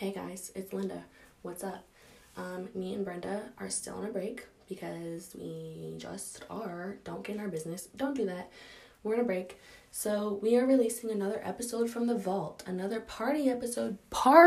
Hey guys, it's Linda. What's up? Me and Brenda are still on a break because we just are. Don't get in our business. Don't do that. We're on a break. So we are releasing another episode from the vault. Another party episode.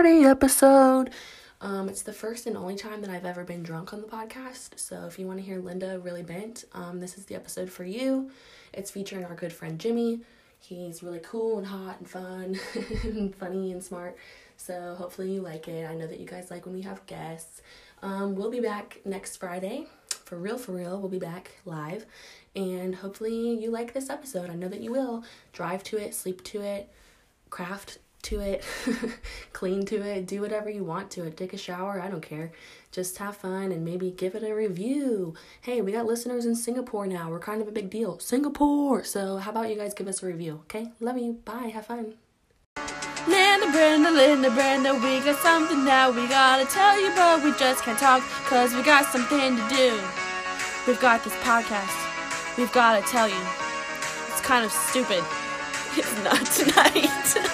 It's the first and only time that I've ever been drunk on the podcast. So if you want to hear Linda really bent, this is the episode for you. It's featuring our good friend Jimmy. He's really cool and hot and fun and funny and smart. So hopefully you like it. I know that you guys like when we have guests. We'll be back next Friday. For real. We'll be back live. And hopefully you like this episode. I know that you will. Drive to it, sleep to it, craft to it, clean to it, do whatever you want to it. Take a shower, I don't care. Just have fun and maybe give it a review. Hey, we got listeners in Singapore now. We're kind of a big deal. Singapore! So how about you guys give us a review, okay? Love you. Bye. Have fun. Linda, Brenda, we got something that we gotta tell you, but we just can't talk, cause we got something to do. We've got this podcast. We've gotta tell you. It's kind of stupid. It's not tonight.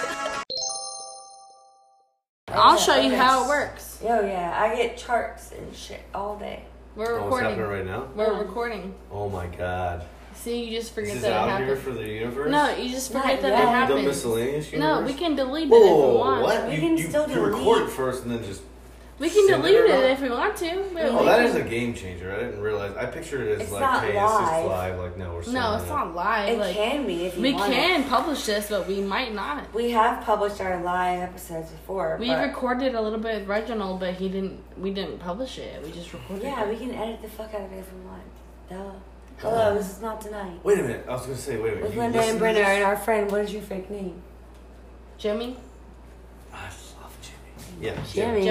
I'll show you how it works. Oh yeah, I get charts and shit all day. We're recording. What's happening right now? We're recording. Oh my god. See, you just forget Is that it out happened. here for the universe? No, you just forget Not that yet. it The happened. miscellaneous universe? No, we can delete it Whoa, if we want. what? We You can still record delete. it first and then just... We can send delete it it around? if we want to. Oh, that is a game changer. I didn't realize. I pictured it as It's like, not hey, live. it's just live. Like, no, we're No, it's not live. It can be if you we want can it. publish this, but we might not. We have published our live episodes before. We but recorded a little bit with Reginald, but we didn't publish it. We just recorded yeah, it. we can edit the fuck out of it if we want. Duh. Hello, this is not tonight. Wait a minute. I was going to say, wait a minute. With You Linda listen and to Brenda this? and our friend. What is your fake name? Jimmy? I love Jimmy. Yeah.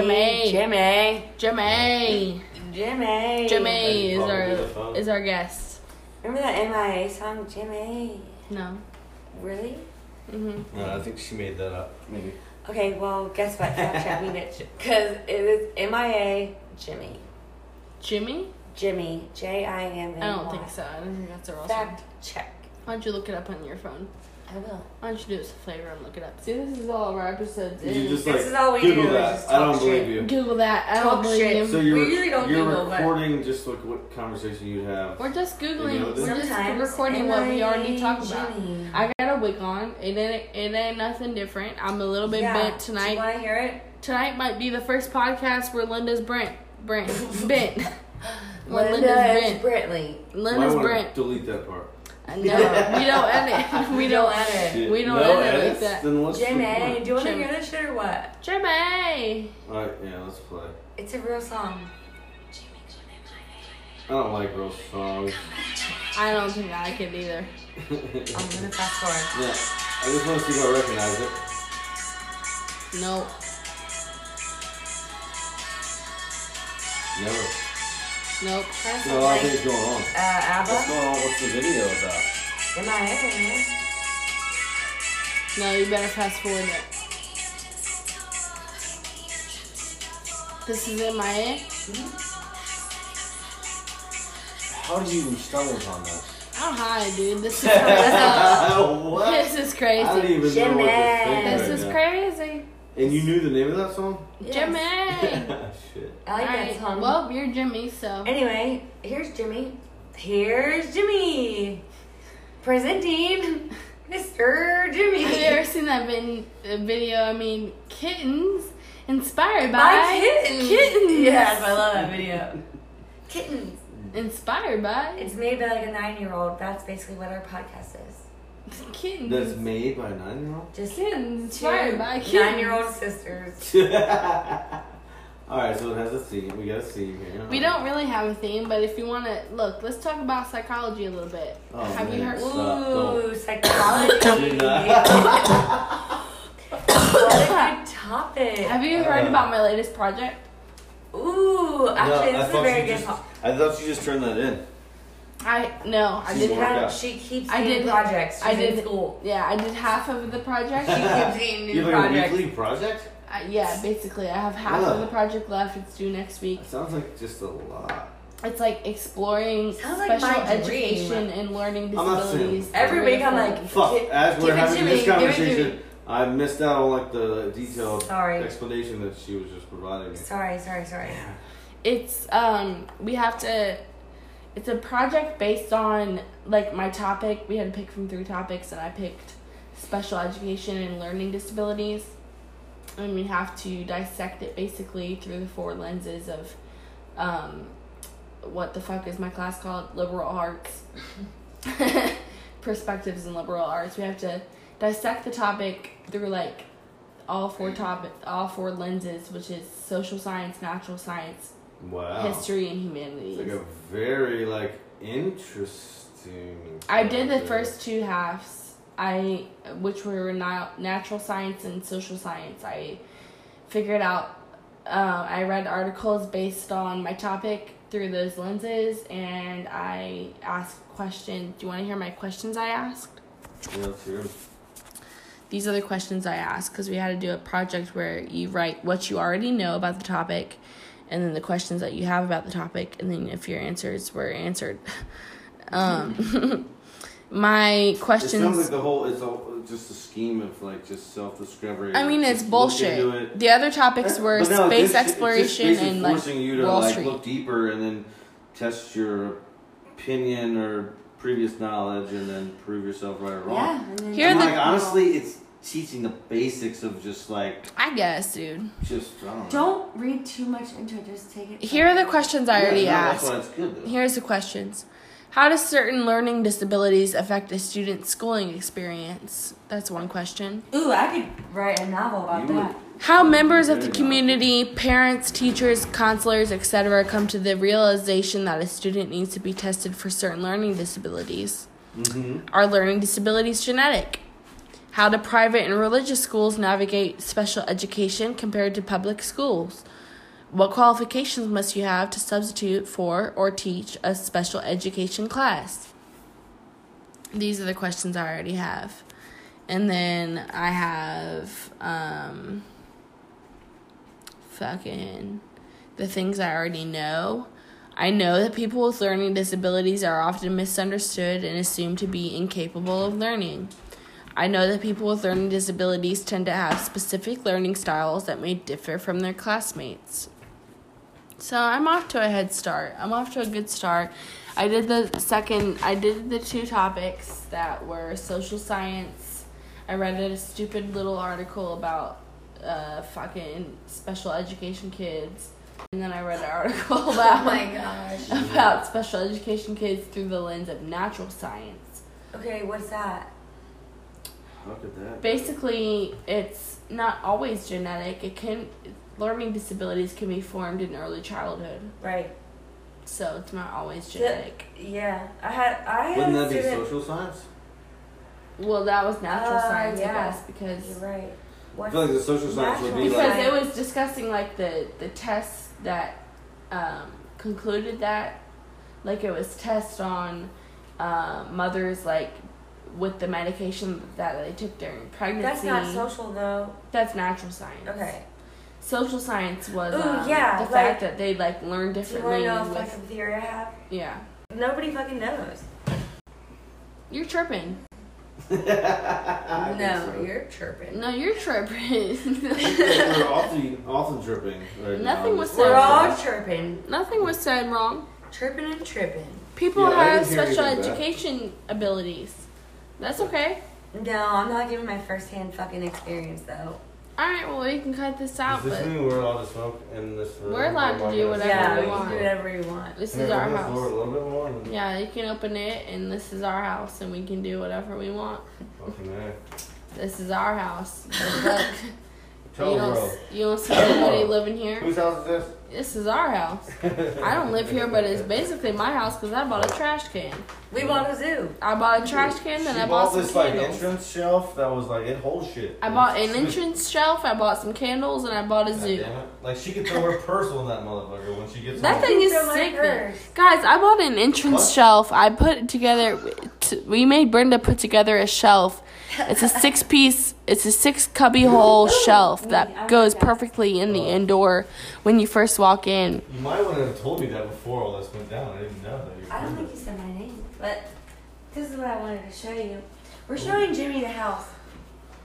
Jimmy Phone. is our guest. Remember that MIA song, Jimmy? No. Really? Mm-hmm. No, I think she made that up. Maybe. Okay, well, guess what? Fact check me, bitch. Because it is MIA Jimmy. Jimmy? Jimmy. Jimmy. I don't think so. I don't think that's a real Fact song. check. Why don't you look it up on your phone? I will. Why don't you do us a favor and look it up? See, this is all of our episodes. You just This like is all we Google do, is that. just I don't talk believe shit. you. Google that. I Talk don't believe shit. you. So We usually don't you're Google, but- recording just like what conversation you'd have. We're just Googling. You know, We're just Sometimes recording what we already talked Jimmy. about. I got a wig on. It ain't nothing different. I'm a little bit bent Do you tonight. want to hear it? Tonight might be the first podcast where Linda's bent. When Linda is Britley. Linda's Might wanna Brent. delete that part. No, we don't edit. We don't edit. Shit. We don't no edit like edits? that. Then let's Jimmy, record. do you want to Jimmy. hear this shit or what? Jimmy. Alright, yeah, let's play. It's a real song. I don't like real songs. I don't think I can either. I'm gonna fast forward. Yeah, I just want to see if I recognize it. Nope. Never. Nope. That's There's a lot of like, things going on. What's ABBA? going on? What's the video about? MIA. No, you better fast forward it. This is MIA. How do you even stumble upon that? I'm high, dude. This is crazy. What? This is crazy. I don't even know what to Jimmy. think This right is now. crazy. And you knew the name of that song? Jimmy. Shit. I like that Alright, song. well, you're Jimmy, so. Anyway, here's Jimmy. Here's Jimmy. Presenting Mr. Jimmy. Have you ever seen that video? Kittens inspired by By kittens. Kittens. Yes, I love that video. Kittens. Inspired by It's made by like a 9-year-old. That's basically what our podcast is. kittens. That's made by a 9-year-old? Just Kittens two inspired by kittens. 9-year-old sisters. Alright, so it has a theme. We got a theme here. We don't really have a theme, but if you want to look, let's talk about psychology a little bit. Oh, have you man. heard? Stop. Ooh, psychology. Do not. What a good topic. Have you heard about my latest project? Ooh, actually, No, this is a very good topic. I thought you just turned that in. I She's did worked have. out. She keeps I getting did- projects. She's I in did- school. Yeah, I did half of the project. She keeps getting You new have like a projects. weekly project? Yeah, basically, I have half of the project left. It's due next week. That sounds like just a lot. It's like exploring Sounds like special my education dream. and learning I'm not saying- disabilities. Every week I'm like, Fuck, as give we're it having to this me, give it to conversation, I missed out on like the detailed Sorry. explanation that she was just providing me. Sorry. It's we have to. It's a project based on like my topic. We had to pick from 3 topics, and I picked special education and learning disabilities. And we have to dissect it basically through the 4 lenses of, what the fuck is my class called? Liberal arts. Perspectives in liberal arts. We have to dissect the topic through like all 4 lenses, which is social science, natural science, Wow. history, and humanities. It's like a very like interesting. I did the project. first 2 halves. Which were natural science and social science. I figured out. I read articles based on my topic through those lenses, and I asked questions. Do you want to hear my questions I asked? Yeah, let's hear 'em. These are the questions I asked because we had to do a project where you write what you already know about the topic, and then the questions that you have about the topic, and then if your answers were answered. My questions. It sounds like it's all just a scheme of like just self-discovery. I mean, like, it's just look into bullshit. it. The other topics were But no, space just exploration basically and like forcing you to Wall like Street. look deeper and then test your opinion or previous knowledge and then prove yourself right or wrong. Yeah. And then Here are And, the- like honestly, it's teaching the basics of just like I guess, dude. just I don't know. don't read too much into it. Just take it. Here are the questions I already That's asked. why it's good though. Here's the questions. How does certain learning disabilities affect a student's schooling experience? That's one question. Ooh, I could write a novel about You would- that. How members of the community, parents, teachers, counselors, etc. come to the realization that a student needs to be tested for certain learning disabilities. Mm-hmm. Are learning disabilities genetic? How do private and religious schools navigate special education compared to public schools? What qualifications must you have to substitute for or teach a special education class? These are the questions I already have. And then I have the things I already know. I know that people with learning disabilities are often misunderstood and assumed to be incapable of learning. I know that people with learning disabilities tend to have specific learning styles that may differ from their classmates. So I'm off to a head start. I'm off to a good start. I did the 2 topics that were social science. I read a stupid little article about fucking special education kids. And then I read an article about Oh my gosh. about special education kids through the lens of natural science. Okay, what's that? How could that? Basically, it's not always genetic. Learning disabilities can be formed in early childhood. Right. So it's not always genetic. Yeah, I had Wouldn't a that be student. social science? Well, that was natural science, yeah. I guess, because You're right. I What's feel like the social science would be natural like. because it was discussing like the tests that concluded that, like it was tests on mothers like with the medication that they took during pregnancy. That's not social though. That's natural science. Okay. Social science was Ooh, yeah, the like- fact that they like learn Do you differently. want to know a with, fucking theory I have? yeah, Nobody fucking knows. you're tripping. No, you're chirping. No, you're tripping. We're often tripping. Right Nothing now. was We're said all wrong. chirping. Nothing was said wrong. Chirping and tripping. People Yeah, I have didn't hear special anything bad. education abilities. That's okay. No, I'm not giving my first-hand fucking experience though. Alright, well, we can cut this out, Does this but mean we're allowed to smoke in this room? We're allowed to do whatever Yeah, we we want. can do whatever you want. this Can is I our open this door a house. little bit more? And Yeah, you can open it, and this is our house, and we can do whatever we want. fucking heck. This is our house. But Tell you bro. don't see anybody living here. Whose house is this? This is our house. I don't live here, but it's basically my house because I bought a trash can. We bought a zoo. I bought a trash can, then She I bought some this like candles. entrance shelf that was like it holds shit. I bought an Sweet. entrance shelf, I bought some candles, and I bought a God zoo. damn it. Like she could throw her purse on that motherfucker when she gets That home. thing is Throw my sick. purse. Guys, I bought an entrance What? shelf. I put it together. We made Brenda put together a shelf. It's a 6-piece. It's a 6 cubby hole shelf I that goes like that. perfectly in the indoor when you first walk in. You might want to have told me that before all this went down. I didn't know that you were I don't doing think you said my name, but this is what I wanted to show you. We're showing Jimmy the house.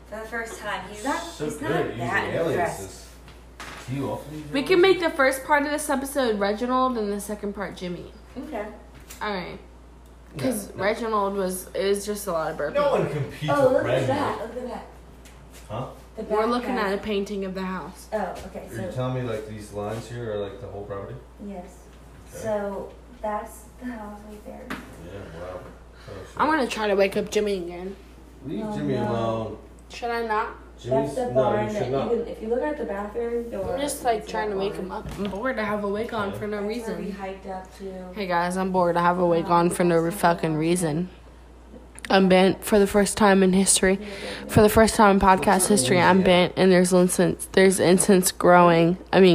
For the first time. He's not So he's good not at using that aliases. impressed. Do you often use We can make the first part of this episode Reginald and the second part Jimmy. Okay. All right. Because Reginald is just a lot of burping. No one competes Oh, with look at Reginald. that. Look at that. Huh? The We're looking background. at a painting of the house. Oh, okay. Are you So telling me like these lines here are like the whole property? yes. Okay. So that's the house right there. Yeah, wow. Oh, shit. I'm going to try to wake up Jimmy again. Leave Oh, Jimmy no. alone. Should I not? Jimmy's That's the no, barn you that should you not. can, if you look at the bathroom door. I'm just like it's trying to that wake barn. him up. I'm bored to have a wig on for no That's where we reason. hiked up to. Hey guys, I'm bored to have a wig on for no fucking reason. I'm bent for the first time in history. For the first time in podcast history, I'm bent, and there's incense going.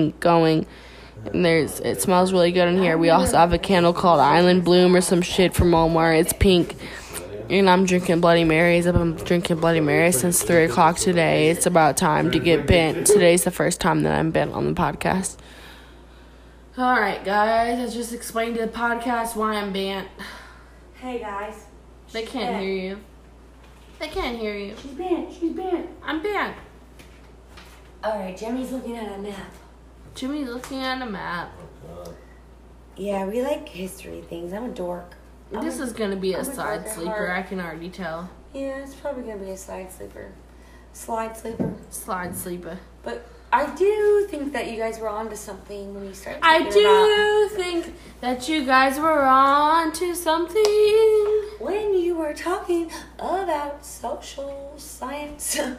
And it smells really good in here. We also have a candle called Island Bloom or some shit from Walmart. It's pink. And I'm drinking Bloody Marys. I've been drinking Bloody Marys since 3 o'clock today. It's about time to get bent. Today's the first time that I'm bent on the podcast. Alright, guys. I just explained to the podcast why I'm bent. Hey guys. They She's can't bent. hear you. They can't hear you. She's bent. She's bent. I'm bent. Alright, Jimmy's looking at a map. Jimmy's looking at a map. Oh, God. Yeah, we like history things. I'm a dork. This is gonna be a I'm a side dork at sleeper. heart. I can already tell. Yeah, it's probably gonna be a slide sleeper. Slide sleeper. Slide sleeper. But I do think that you guys were onto something when you started I talking about do think that you guys were on to something. when you were talking about social science. and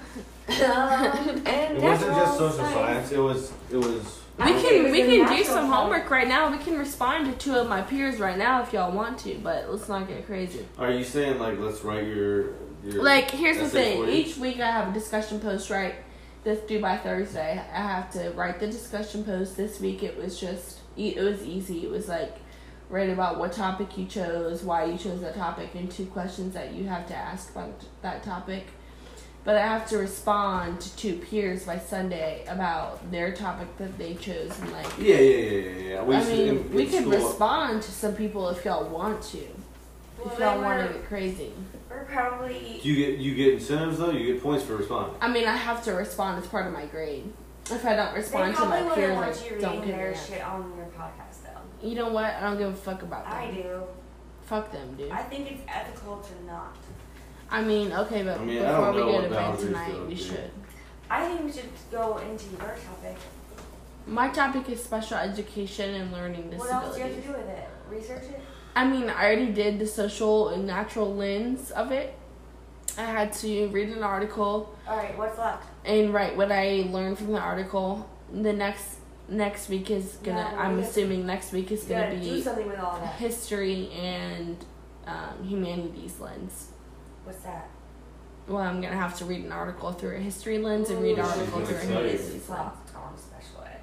It wasn't just social science. It was. We I think it can was we in can do natural some science. homework right now. We can respond to 2 of my peers right now if y'all want to, but let's not get crazy. Are you saying like let's write your Like, here's the essay for thing. you? Each week I have a discussion post, right? That's due by Thursday. I have to write the discussion post. This week it was easy. It was like, write about what topic you chose, why you chose that topic, and 2 questions that you have to ask about that topic. But I have to respond to 2 peers by Sunday about their topic that they chose. And like, Yeah. we could respond to some people if y'all want to. If y'all want to get crazy. We're probably. Do you get incentives though? You get points for responding. I mean, I have to respond as part of my grade. If I don't They respond to probably my wouldn't peers, want I you don't reading get their it. shit on your podcast, though. You know what? I don't give a fuck about them. I do. Fuck them, dude. I think it's ethical to not. I mean, okay, but I mean, I before don't we know go what to bed boundaries tonight, though, we dude. should. I think we should go into your topic. My topic is special education and learning What else do you have to disabilities. do with it? Research it? I mean, I already did the social and natural lens of it. I had to read an article Alright, what's left? and write what I learned from the article. The next week is gonna. Yeah, I'm we have- assuming next week is You gonna gotta do be something with all that. history and humanities lens. What's that? Well, I'm gonna have to read an article through a history lens and read an Ooh, article she's through a excited. humanities lens. Soft on special ed.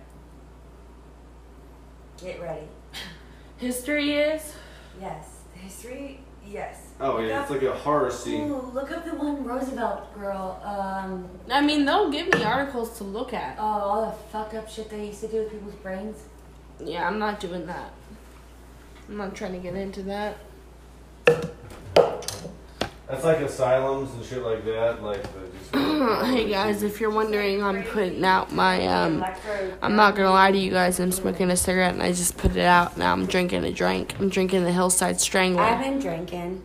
Get ready. History is. Yes. History? Yes. Oh Look yeah, up- it's like a horror scene. Ooh, look up the one Roosevelt girl. I mean, they'll give me articles to look at. All the fucked up shit they used to do with people's brains. Yeah, I'm not doing that. I'm not trying to get into that. That's like asylums and shit like that. Like the Hey guys, if you're wondering, I'm putting out my Electro- I'm not gonna lie to you guys. I'm smoking a cigarette and I just put it out. Now I'm drinking a drink. I'm drinking the Hillside Strangler. I've been drinking.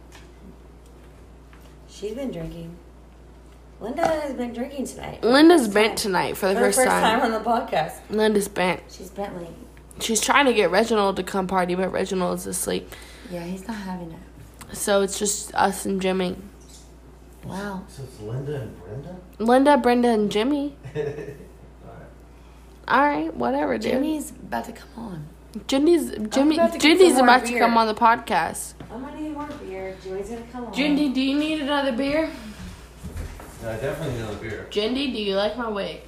She's been drinking. Linda has been drinking tonight. Linda's bent tonight for the first time. on the podcast. Linda's bent. She's Bentley. She's trying to get Reginald to come party, but Reginald is asleep. Yeah, he's not having it. So it's just us and Jimmy. Wow. So it's Linda and Brenda. Linda, Brenda, and Jimmy. Alright. Alright, whatever, dude. Jimmy's about to come on. Jimmy's about to get Jindy's some more about to beer. come on the podcast. I'm gonna need more beer. Jimmy's gonna come on. Jindy, do you need another beer? Yeah, I definitely need another beer. Jindy, do you like my wig?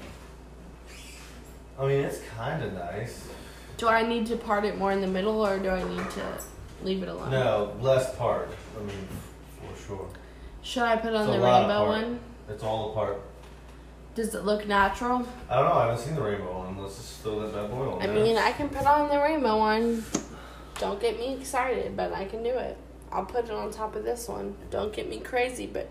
I mean, it's kind of nice. Do I need to part it more in the middle, or do I need to leave it alone? No, less part. I mean, for sure. Should I put on It's a the lot rainbow apart. one? It's all apart. Does it look natural? I don't know. I haven't seen the rainbow one. Let's just throw that bad boy on I there. mean, I can put on the rainbow one. Don't get me excited, but I can do it. I'll put it on top of this one. Don't get me crazy, but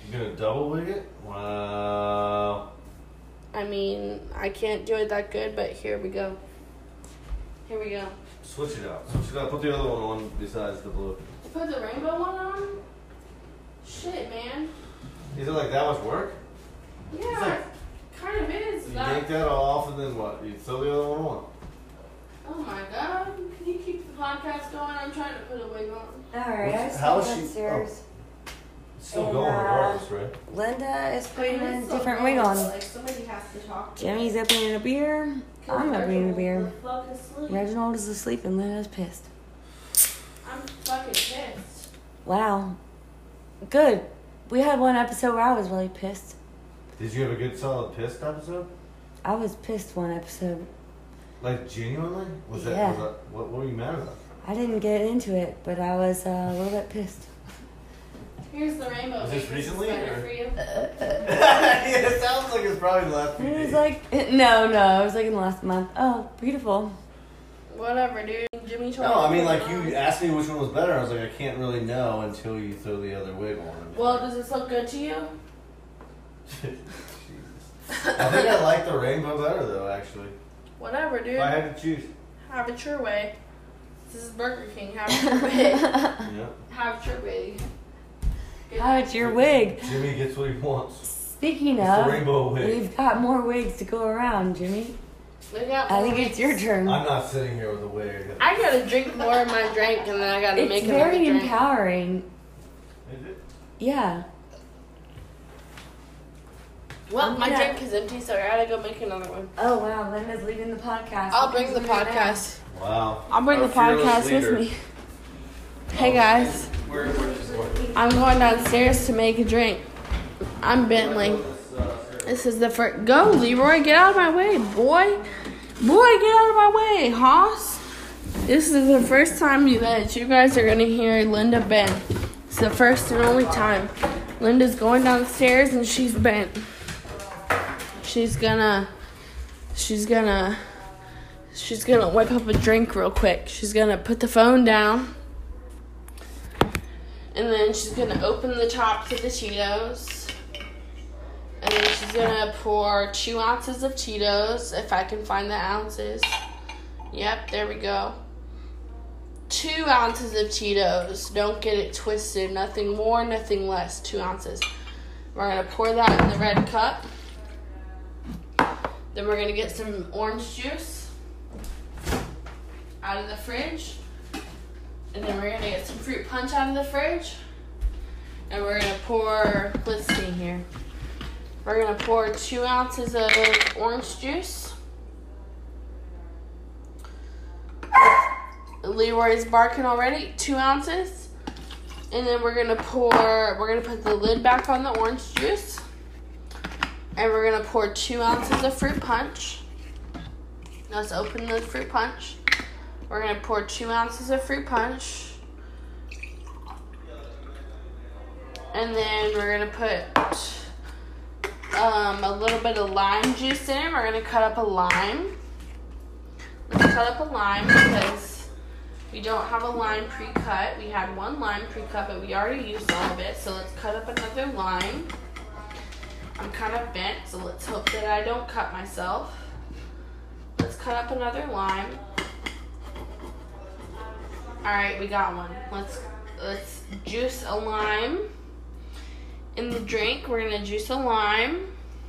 You're gonna double wig it? Wow. I mean, I can't do it that good, but here we go. Here we go. Switch it out. Switch it out. Put the other one on besides the blue. Put the rainbow one on? Shit, man. Is it like that much work? Yeah, like- it kind of is. You yank that off and then what? You throw the other one on. Oh my god. Can you keep the podcast going? I'm trying to put a wig on. Alright, I How was is she- upstairs. It's still And, going regardless, right? Linda is putting I mean, a it's so different cold, wig on. Like, somebody has to talk. Jimmy's opening a beer. I'm opening a beer. The fuck asleep. Reginald is asleep and Linda's pissed. I'm fucking pissed. Wow. Good. We had one episode where I was really pissed. Did you have a good solid pissed episode? I was pissed one episode. Like genuinely? Was Yeah. that what were you mad about? I didn't get into it, but I was a little bit pissed. Here's the rainbow. Was this wig. recently, Is better or- for you. Yeah, it sounds like it's probably the last few It was days. like, no, it was like in the last month. Oh, beautiful. Whatever, dude. Jimmy told No, me I mean to like put it you on. asked me which one was better. I was like, I can't really know until you throw the other wig on. Well, does this look good to you? Jesus. I think I like the rainbow better though, actually. Whatever, dude. If I had to choose. Have it your way. This is Burger King. Have it your way. Yeah. Have it your way. How it's your wig. Jimmy gets what he wants. Speaking It's the of, rainbow wig. we've got more wigs to go around, Jimmy. Look out I for think me. it's your turn. I'm not sitting here with a wig. I gotta drink more of my drink and then I gotta It's make another very drink. empowering. Is it? Yeah. Well, my Yeah. drink is empty, so I gotta go make another one. Oh wow, Linda's leaving the podcast. I'll bring the She's leaving now. podcast. Wow. I'll bring Our the podcast fearless with leader. me. Hey guys, Where's this going? I'm going downstairs to make a drink. I'm Bentley. This is the first. Go, Leroy, get out of my way, boy. Boy, get out of my way, Hoss. This is the first time that you guys are gonna hear Linda bent. It's the first and only time. Linda's going downstairs and she's bent. She's gonna whip up a drink real quick. She's gonna put the phone down. And then she's gonna open the top to the Cheetos. And then she's gonna pour 2 ounces of Cheetos, if I can find the ounces. Yep, there we go. 2 ounces of Cheetos. Don't get it twisted. Nothing more, nothing less. 2 ounces. We're gonna pour that in the red cup. Then we're gonna get some orange juice out of the fridge. And then we're gonna get some fruit punch out of the fridge. And we're gonna pour, let's see here. We're gonna pour 2 ounces of orange juice. Leroy's barking already. 2 ounces. And then we're gonna put the lid back on the orange juice. And we're gonna pour 2 ounces of fruit punch. Let's open the fruit punch. We're gonna pour 2 ounces of fruit punch. And then we're gonna put a little bit of lime juice in it. We're gonna cut up a lime. Let's cut up a lime because we don't have a lime pre-cut. We had 1 lime pre-cut, but we already used all of it. So let's cut up another lime. I'm kind of bent, so let's hope that I don't cut myself. Let's cut up another lime. Alright, we got one. Let's juice a lime. In the drink, we're gonna juice a lime.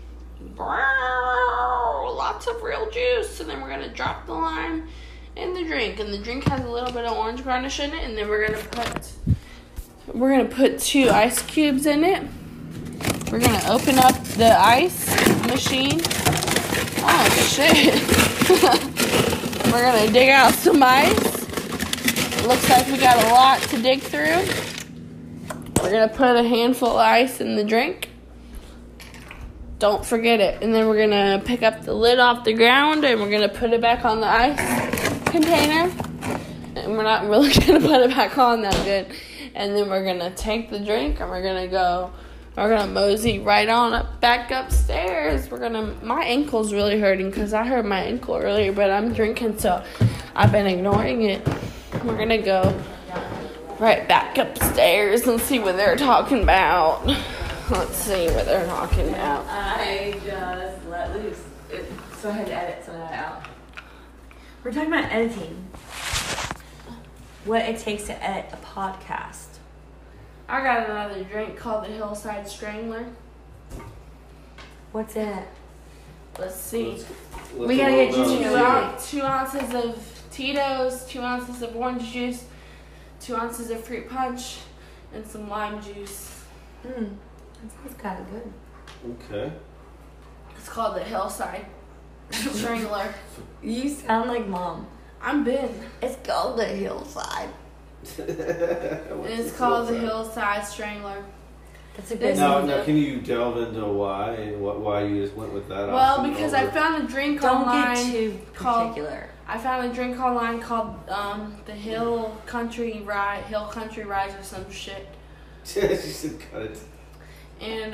Lots of real juice. And then we're gonna drop the lime in the drink. And the drink has a little bit of orange garnish in it. And then we're gonna put 2 ice cubes in it. We're gonna open up the ice machine. Oh shit. We're gonna dig out some ice. Looks like we got a lot to dig through. We're gonna put a handful of ice in the drink. Don't forget it. And then we're gonna pick up the lid off the ground and we're gonna put it back on the ice container. And we're not really gonna put it back on that good. And then we're gonna take the drink and we're gonna mosey right on up back upstairs. My ankle's really hurting because I hurt my ankle earlier, but I'm drinking, so I've been ignoring it. We're gonna go right back upstairs and see what they're talking about. Let's see what they're talking about. I just let loose. So I had to edit some of that out. We're talking about editing. What it takes to edit a podcast. I got another drink called the Hillside Strangler. What's it? Let's see. Let's We gotta get hold you on. to- 2 ounces of Tito's, 2 ounces of orange juice, 2 ounces of fruit punch, and some lime juice. That sounds kind of good. Okay. It's called the Hillside Strangler. You sound like Mom. I'm Ben. It's called the Hillside. It's called the Hillside Strangler. That's a good This- name. Now, can you delve into why you just went with that? Well, option because I over- found a drink Don't online. get too called- particular. I found a drink online called the Hill Country Rye or some shit. She said cut it. And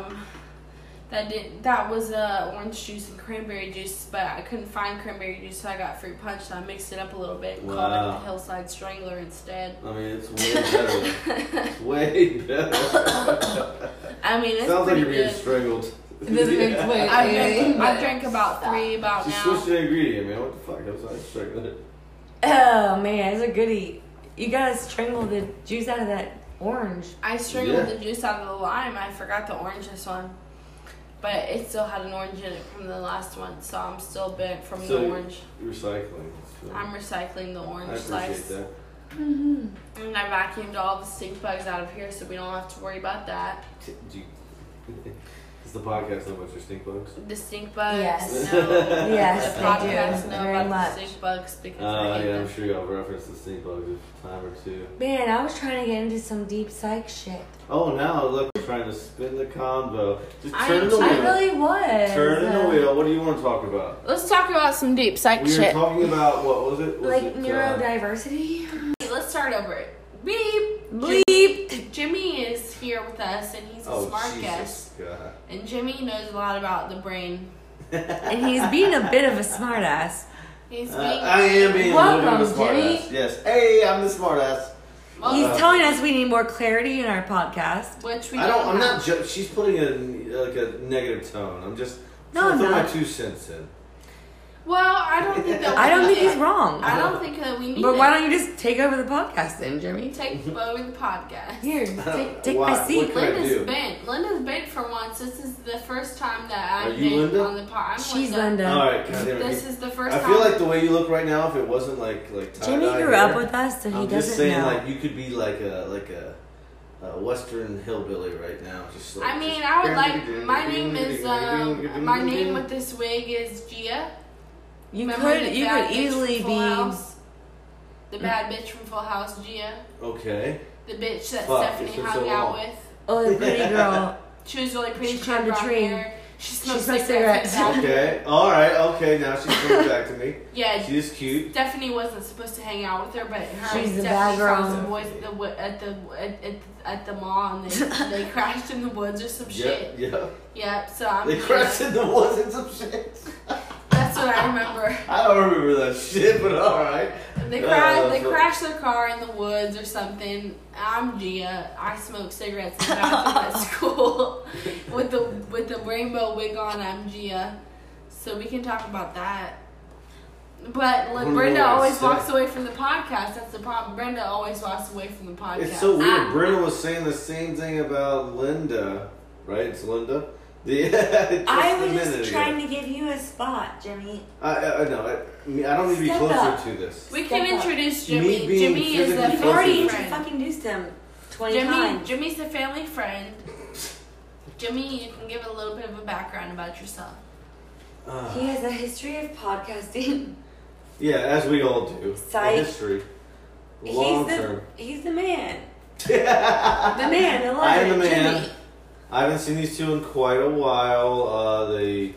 that was orange juice and cranberry juice, but I couldn't find cranberry juice, so I got fruit punch. So I mixed it up a little bit and called it Wow. the Hillside Strangler instead. I mean, it's way better. It's way better. I mean, it's Sounds like pretty you're being good. strangled. I drank about 3 about She now. switched the ingredient, man. What the fuck? I was like, strangled it. Oh man, it's a goodie. You gotta strangle the juice out of that orange. I strangled Yeah. the juice out of the lime. I forgot to orange this one. But it still had an orange in it from the last one, so I'm still bent from So- the orange. Recycling. So I'm recycling the I orange appreciate slice. that. And I vacuumed all the stink bugs out of here, so we don't have to worry about that. Do you, is the podcast know about your stink bugs? The stink bugs. Yes. No. Yes, the they podcast do. know Very about much. the stink bugs because I hate Yeah, I'm them. sure y'all referenced the stink bugs a time or two. Man, I was trying to get into some deep psych shit. Oh, now look, we're trying to spin the convo. Just I turn am the too. I wheel. really was. Turn in the wheel. What do you want to talk about? Let's talk about some deep psych We were shit. talking about, what was it? Was Like it, neurodiversity. Let's start over. Beep. Bleep. Jimmy is here with us, and he's a Oh, smart Jesus guest. God. And Jimmy knows a lot about the brain. And he's being a bit of a smartass. He's being. I am being a little bit of a Welcome, smart Jimmy. ass. Yes. Hey, I'm the smart ass. Well, He's telling us we need more clarity in our podcast. which we I don't. I'm have. not. She's putting a negative tone. I'm just. No, trying I'm to throw my not. 2 cents in. Well, I don't think that. I don't we think need he's it. wrong. I don't think that we need But it. why don't you just take over the podcast then, Jimmy? Take over the podcast? Here, take Why? my seat. What can I Linda's do? bent. Linda's bent for once. This is the first time that Are I've you been Linda? on the pod. I'm She's Linda. Linda. All right. God damn it. This is the first I time. feel like the way you look right now, if it wasn't like Jimmy tie-dye grew hair, up with us, so he I'm doesn't just saying, know. like you could be like a Western hillbilly right now. Just like. I mean, I would like. My name is. My name with this wig is Gia. you Remember could the you bad could bitch easily from be. Full House? The bad bitch from Full House, Gia. Okay. The bitch that Fuck, Stephanie it's been hung so out long. with. Oh, the pretty girl. She was really pretty. She She climbed had a brown tree. hair. She smoked smoked cigarettes. cigarettes. Okay. All right. Okay. Now she's coming back to me. Yeah, She's cute. Stephanie wasn't supposed to hang out with her, but her She's and the Stephanie bad girl. found some boys at the mall, and they crashed in the woods or some shit. Yep. Yep. So I'm. They crashed in the woods and some shit. That's what I remember. I don't remember that shit, but all right. They so- crashed their car in the woods or something. I'm Gia. I smoke cigarettes in the bathroom at school with the rainbow wig on. I'm Gia. So we can talk about that. But don't know Brenda what I always said. walks away from the podcast. That's the problem. Brenda always walks away from the podcast. It's so weird. Brenda was saying the same thing about Linda, right? It's Linda. Yeah. I was just trying to give you a spot, Jimmy. I know. I don't need to be Step closer up. to this. We Step can up. introduce Me Jimmy. being Jimmy is physically a You've closer already to- family friend. fucking introduced him 20 times. Jimmy's a family friend. Jimmy, you can give a little bit of a background about yourself. He has a history of podcasting. Yeah, as we all do. Psych. The history. Long term. He's the man. The man, the legend. I am the man. Jimmy. I haven't seen these two in quite a while. They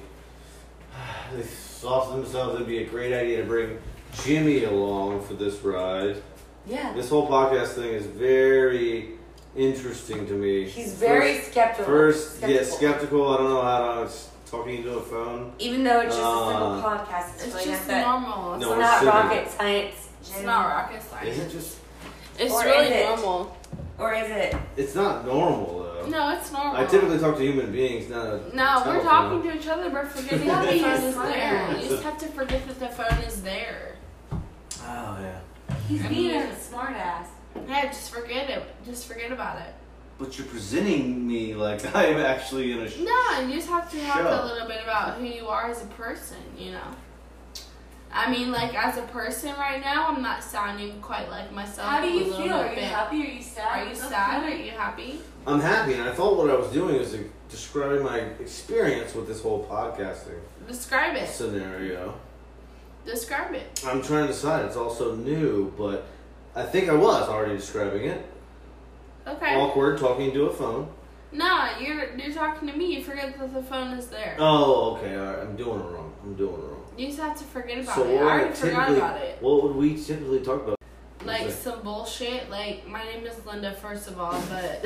thought to themselves it'd be a great idea to bring Jimmy along for this ride. Yeah. This whole podcast thing is very interesting to me. He's very skeptical. Skeptical. I don't know how to. It's talking into a phone. Even though it's just a simple podcast, It's really just not normal. It's No, It's we're not sitting. rocket science. It's Jimmy. not rocket science. Is it just? It's Or really is it? normal. Or is it? It's not normal though. No, it's normal. I typically talk to human beings, not a No, we're telephone. talking to each other, but forgetting that the phone is smart there. ass. You just have to forget that the phone is there. Oh, yeah. He's I being mean- a smart ass. Yeah, just forget it. Just forget about it. But you're presenting me like I'm actually in a No, you just have to talk Show. a little bit about who you are as a person, you know. I mean, like, as a person right now, I'm not sounding quite like myself. How do a you little feel? Are bit. you happy? Are you sad? Are you sad? Are you happy? I'm happy, and I thought what I was doing is describing my experience with this whole podcasting Describe it. scenario. Describe it. I'm trying to decide. It's also new, but I think I was already describing it. Okay. Awkward talking to a phone. No, you're talking to me. You forget that the phone is there. Oh, okay. All right. I'm doing it wrong. You just have to forget about So it. I what already would forgot typically- about it. What would we typically talk about? Like Okay. some bullshit. Like, my name is Linda, first of all, but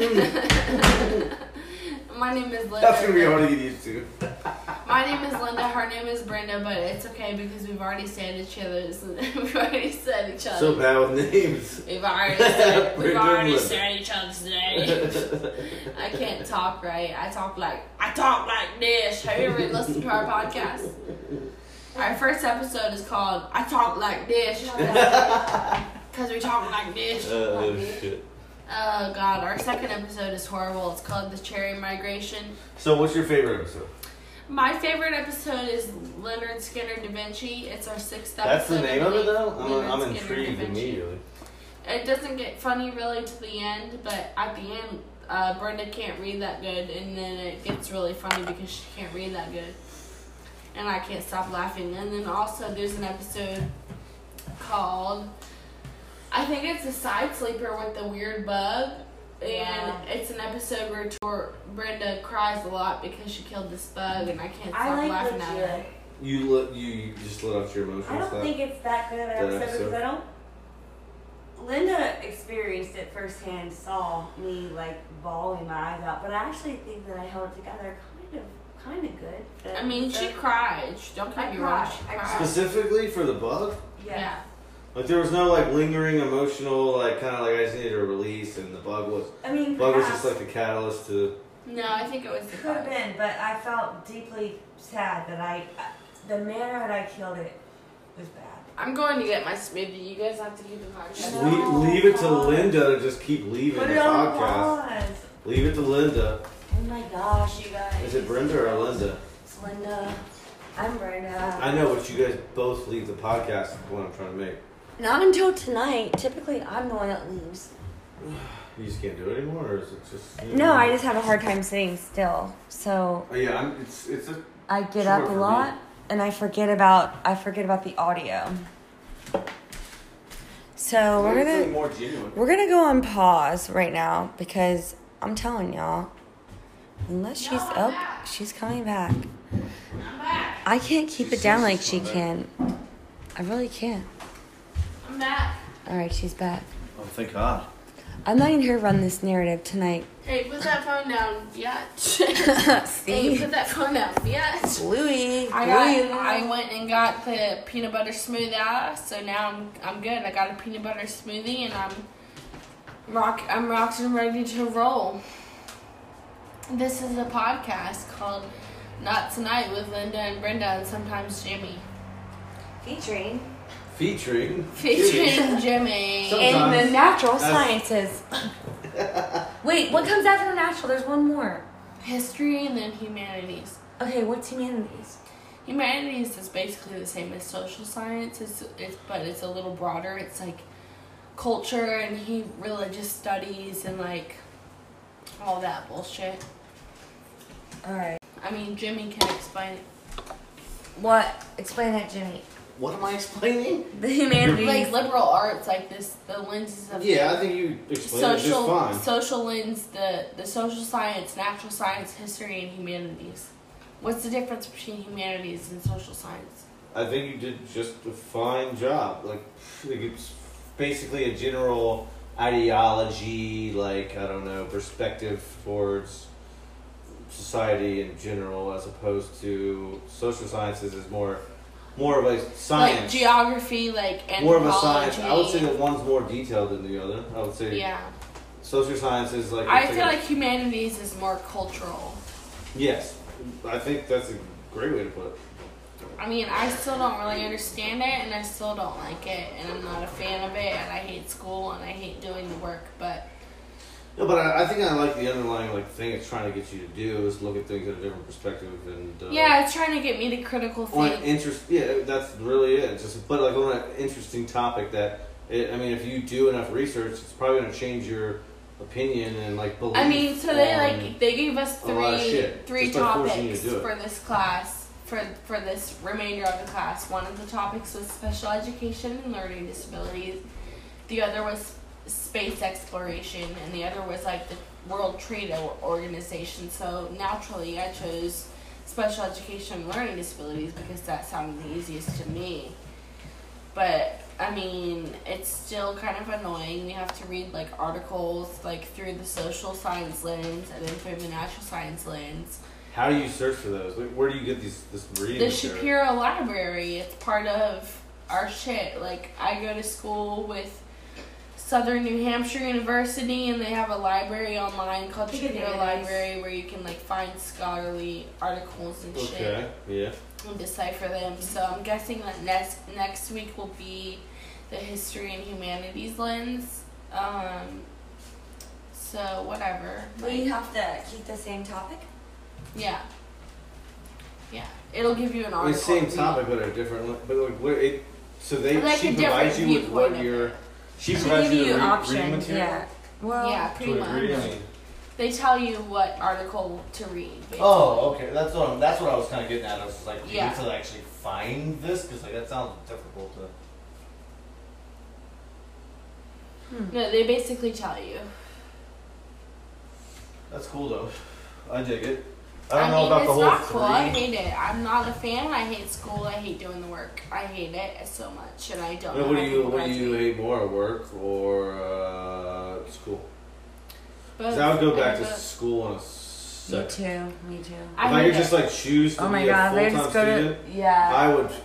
my name is Linda. That's gonna be hard to get used to. My name is Linda. Her name is Brenda, but it's okay because we've already said each other's. We've already said each other. So bad with names. We've already said, Brenda and Linda. each other's names. I can't talk right. I talk like this. Have you ever listened to our podcast? Our first episode is called "I Talk Like This" because we talk like this. Oh shit. Oh God, our second episode is horrible. It's called "The Cherry Migration." So what's your favorite episode? My favorite episode is Leonard Skinner Da Vinci. It's our sixth That's episode. the name of it though? Leonard I'm Skinner intrigued Da Vinci. immediately. It doesn't get funny really to the end, but at the end, Brenda can't read that good, and then it gets really funny because she can't read that good. And I can't stop laughing. And then also there's an episode called, I think it's a side sleeper with the weird bug. And Yeah. it's an episode where Brenda cries a lot because she killed this bug, and I can't stop I like laughing at legit. her. You just let out your emotions. I don't think it's that good of an That episode because episode? I don't. Linda experienced it firsthand, saw me like bawling my eyes out, but I actually think that I held it together kind of good. I mean, she cried. Don't get me wrong. She I cried. Specifically for the bug? Yeah. Like there was no like lingering emotional, like kind of like I just needed a release, and the bug was I mean, bug was perhaps just like the catalyst to. No, I think it was the could have bug. been, but I felt deeply sad that the manner that I killed it was bad. I'm going to get my smoothie. You guys have to keep the podcast. No. Leave it to God. Linda to just keep leaving Put the it on podcast. pause. Leave it to Linda. Oh my gosh, you guys. Is it Brenda or Linda? It's Linda. I'm Brenda. I know, but you guys both leave the podcast. Is what I'm trying to make. Not until tonight. Typically, I'm the one that leaves. You just can't do it anymore, or is it just? No, I just have a hard time sitting still. So Oh, yeah, it's a. I get Sure, up a for lot, me. and I forget about the audio. So Something more genuine. we're gonna go on pause right now because I'm telling y'all, unless she's I'm up, back. she's coming back. I'm back. I can't keep She it down says like she's she coming can. I really can't. I'm back. All right, she's back. Oh, thank God. I'm letting her run this narrative tonight. Hey, put that phone down. Yeah. Hey, See, put that phone down. Yeah. Louie. I went and got the peanut butter smoothie, so now I'm good. I got a peanut butter smoothie, and I'm rocked and ready to roll. This is a podcast called Not Tonight with Linda and Brenda and sometimes Jimmy. Featuring Featuring Jimmy. So- in the Sometimes. natural That's- sciences. Wait, what comes after natural? There's one more. History and then humanities. Okay, what's humanities? Humanities is basically the same as social science, but it's a little broader. It's like culture and religious studies and like all that bullshit. All right. I mean, Jimmy can explain it. What? Explain that, Jimmy. What am I explaining? The humanities. Like liberal arts, like this, the lenses of Yeah, I think you explained it just fine. social lens, the social science, natural science, history, and humanities. What's the difference between humanities and social science? I think you did just a fine job. Like it's basically a general ideology, like I don't know, perspective towards society in general, as opposed to social sciences is more of a science. Like geography, like more of anthropology. a science. I would say that one's more detailed than the other. I would say Yeah. social sciences, like I feel like humanities is more cultural. Yes, I think that's a great way to put it. I mean, I still don't really understand it, and I still don't like it, and I'm not a fan of it, and I hate school, and I hate doing the work, but... No, but I think I like the underlying thing it's trying to get you to do is look at things in a different perspective and... yeah, it's trying to get me to critical think. Yeah, that's really it. But on an interesting topic that, if you do enough research, it's probably going to change your opinion and belief. I mean, so they gave us three topics for this class. For this remainder of the class. One of the topics was special education and learning disabilities. The other was space exploration, and the other was the World Trade Organization. So naturally I chose special education and learning disabilities because that sounded the easiest to me. But I mean, it's still kind of annoying. We have to read articles through the social science lens and then through the natural science lens. How do you search for those? Where do you get this reading? The Shapiro Library. It's part of our shit. I go to school with Southern New Hampshire University, and they have a library online called Shapiro Library where you can find scholarly articles and shit. Okay, yeah. And decipher them. So I'm guessing that next week will be the history and humanities lens. So whatever. Will you have to keep the same topic? Yeah. Yeah. It'll give you an article. The same topic, but a different. But so she provides you with what your. She provides you the reading material. Yeah. Well. Yeah, pretty much. They tell you what article to read. Basically. Oh, okay. That's what I was kind of getting at. I was you yeah. need to actually find this because that sounds difficult to. No, they basically tell you. That's cool though. I dig it. I don't know about the whole it's not cool. I hate it. I'm not a fan. I hate school. I hate doing the work. I hate it so much, and I don't know. What do you hate more, work or school? Because I would go back to school in a second. Me too. If I could just choose to be a full-time student, I would.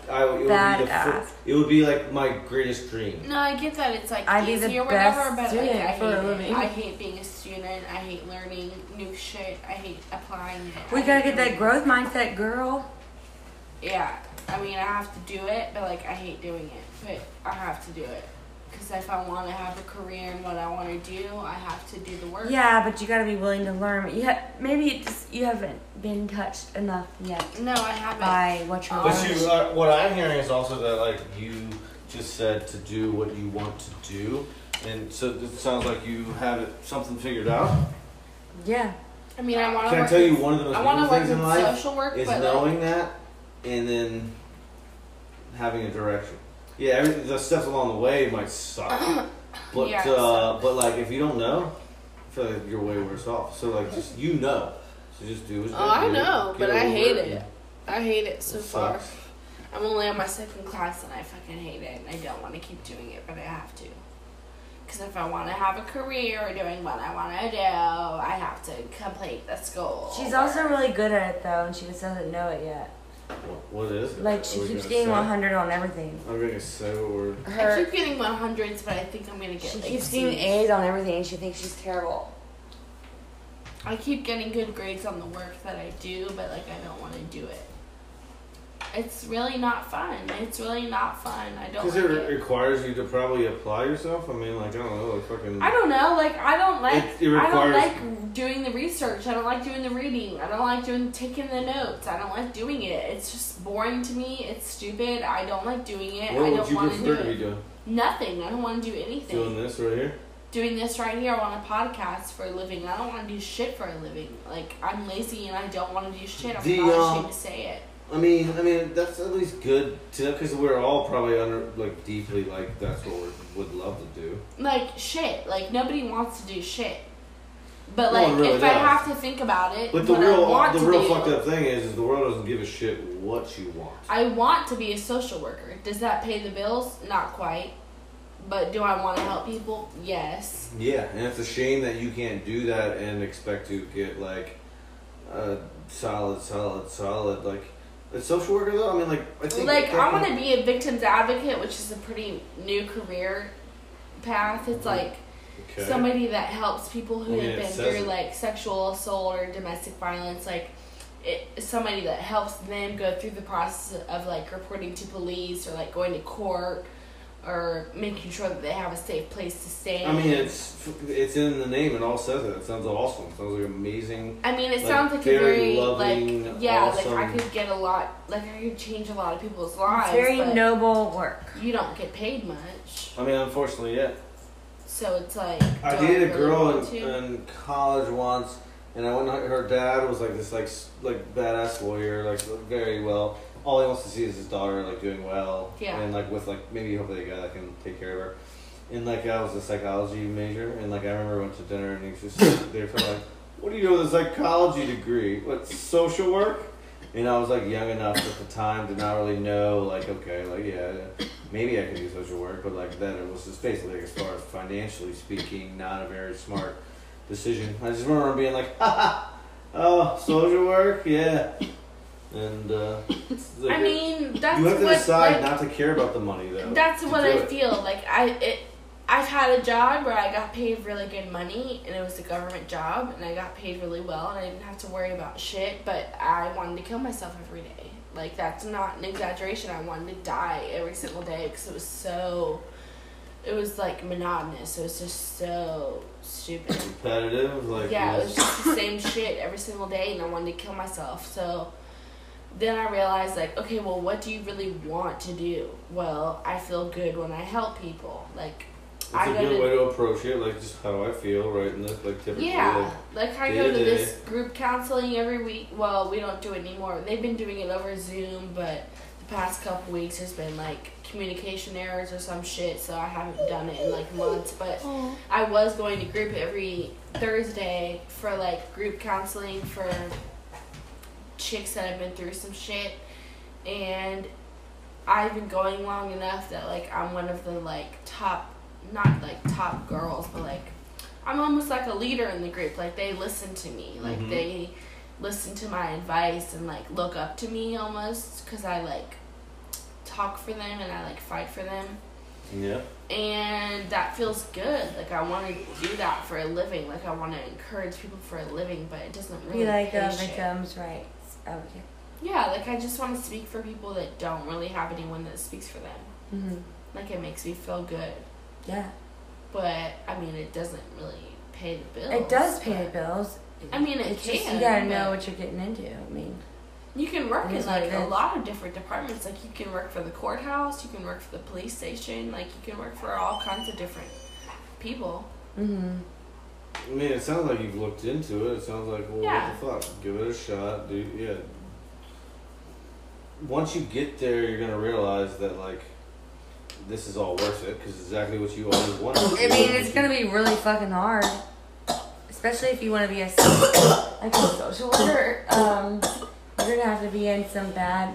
It would be my greatest dream. No, I get that it's I'd be easy the or whatever, best but student I for a living. I hate being a student. I hate learning new shit. I hate applying it. We gotta get that growth mindset, girl. Yeah, I mean I have to do it, but I hate doing it, but I have to do it. Because if I want to have a career in what I want to do, I have to do the work. Yeah, but you got to be willing to learn. Maybe you haven't been touched enough yet. No, I haven't. By what you're But what I'm hearing is also that you just said to do what you want to do, and so it sounds like you have something figured out. Yeah. I mean, I want to. Can I tell you one of the most important things in life social work, is knowing that, and then having a direction. Yeah, the steps along the way might suck, but yeah, but if you don't know, I feel like you're way worse off. So just so just do it. I know, but I hate it. I hate it so far. Sucks. I'm only on my second class and I fucking hate it, and I don't want to keep doing it, but I have to. Because if I want to have a career doing what I want to do, I have to complete the school. She's also really good at it though, and she just doesn't know it yet. What is it? She keeps getting 100 on everything. I'm going to say what word. I keep getting 100s, but I think I'm going to get She keeps getting A's on everything, and she thinks she's terrible. I keep getting good grades on the work that I do, but I don't want to do it. It's really not fun. I don't. Because it requires you to probably apply yourself. I mean, I don't know, fucking. I don't know. I don't like. It requires... I don't like doing the research. I don't like doing the reading. I don't like taking the notes. I don't like doing it. It's just boring to me. It's stupid. I don't like doing it. What I would don't you want to do prefer to it. be doing? Nothing. I don't want to do anything. Doing this right here. Doing this right here on a podcast for a living. I don't want to do shit for a living. I'm lazy and I don't want to do shit. I'm not ashamed to say it. I mean, that's at least good to know because we're all probably deeply that's what we would love to do. Shit. Nobody wants to do shit. But really if does. I have to think about it, but the real fucked up thing is the world doesn't give a shit what you want. I want to be a social worker. Does that pay the bills? Not quite. But do I want to help people? Yes. Yeah, and it's a shame that you can't do that and expect to get a solid a social worker though. I mean, I think I want to be a victims advocate, which is a pretty new career path. It's Okay. Somebody that helps people who I mean, have it been says through it. like sexual assault or domestic violence, like somebody that helps them go through the process of like reporting to police or like going to court or making sure that they have a safe place to stay. I mean, it's in the name. It all says it. It sounds awesome. It sounds like amazing. I mean, it like, sounds like a very very loving, like awesome. like I could get a lot, like I could change a lot of people's lives. It's very but noble work. You don't get paid much, I mean, unfortunately, yeah. so it's like. I do dated a really girl want to? in college once, and I went. Her dad was like this, like badass lawyer, like very well. All he wants to see is his daughter like doing well, Yeah. and like with like maybe hopefully a guy that can take care of her. And like I was a psychology major, and like I remember I went to dinner, and he was just they were like, "What do you do with a psychology degree? What, social work?" And I was like young enough at the time to not really know, like, okay, like yeah, maybe I can do social work, but like that it was just basically like, as far as financially speaking, not a very smart decision. I just remember being like, oh, social work, yeah. And like, I mean, that's you have to what, decide like, not to care about the money, though. That's to what do I it. feel like. I've had a job where I got paid really good money, and it was a government job, and I got paid really well, and I didn't have to worry about shit. But I wanted to kill myself every day. Like, that's not an exaggeration. I wanted to die every single day because it was so. It was like monotonous. It was just so stupid. Competitive, like Yeah, it was just the same shit every single day, and I wanted to kill myself. So then I realized, like, okay, well, what do you really want to do? Well, I feel good when I help people. Like, It's I a go good to way to approach it, like just how I feel, right? And this, like typically, yeah, like I day go to to day. this group counseling every week. Well, we don't do it anymore. They've been doing it over Zoom, but the past couple weeks there's been like communication errors or some shit, so I haven't done it in like months. But I was going to group every Thursday for like group counseling for chicks that have been through some shit, and I've been going long enough that like I'm one of the like top, not like top girls, but like I'm almost like a leader in the group. Like they listen to me, like Mhm. they listen to my advice and like look up to me almost because I like talk for them and I like fight for them. Yeah. And that feels good. Like I want to do that for a living. Like I want to encourage people for a living, but it doesn't really Be like pay a shit. victim's rights advocate. Yeah, like I just want to speak for people that don't really have anyone that speaks for them. Mm-hmm. Like it makes me feel good, Yeah, but I mean it doesn't really pay the bills. it does pay but the bills. I mean, it it's just can, you gotta know but- what you're getting into. I mean, You can work It in is what like it a is. lot of different departments. Like you can work for the courthouse, you can work for the police station, like you can work for all kinds of different people. mm-hmm. I mean, it sounds like you've looked into it. It sounds like, well, Yeah. what the fuck? Give it a shot, dude. Yeah. Once you get there, you're gonna realize that like this is all worth it because exactly what you always wanted. to I do. mean, it's gonna be really fucking hard, especially if you want to be a like a social worker. You're gonna have to be in some bad.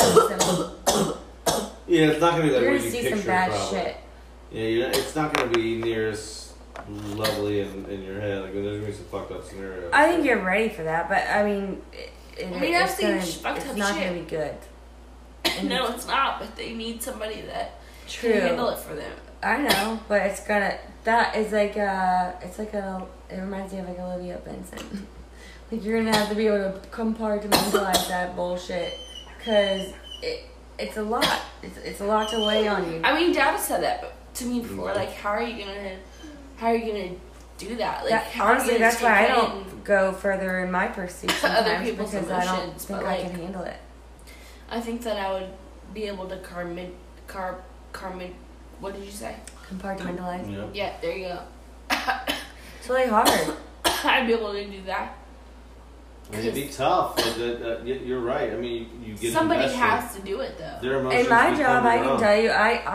Yeah, it's not gonna be like You're what gonna you see picture. some bad probably. shit. Yeah, it's not gonna be near as lovely in your head. Like there's gonna be some fucked up scenarios. I think you're ready for that, but I mean, I've it's seen gonna, fucked it's up not shit. gonna be good. No, it's not. But they need somebody that True. can handle it for them. I know, but it's gonna. That is like it's like it reminds me of like Olivia Benson. Like you're gonna have to be able to compartmentalize that bullshit, cause it's a lot. It's a lot to weigh on you. I mean, Dad has said that to me before. Like, how are you gonna do that? Like, That, how are you honestly, gonna that's why I take don't in go further in my pursuits Other sometimes people's because I don't emotions, think but, I like, can handle it. I think that I would be able to what did you say? Compartmentalize. Yeah. Yeah, there you go. It's really hard. I'd be able to do that. I mean, it'd be tough. Like, you're right. I mean, you get Somebody invested. has to do it though. Their emotions In my become job, I your can own. tell you,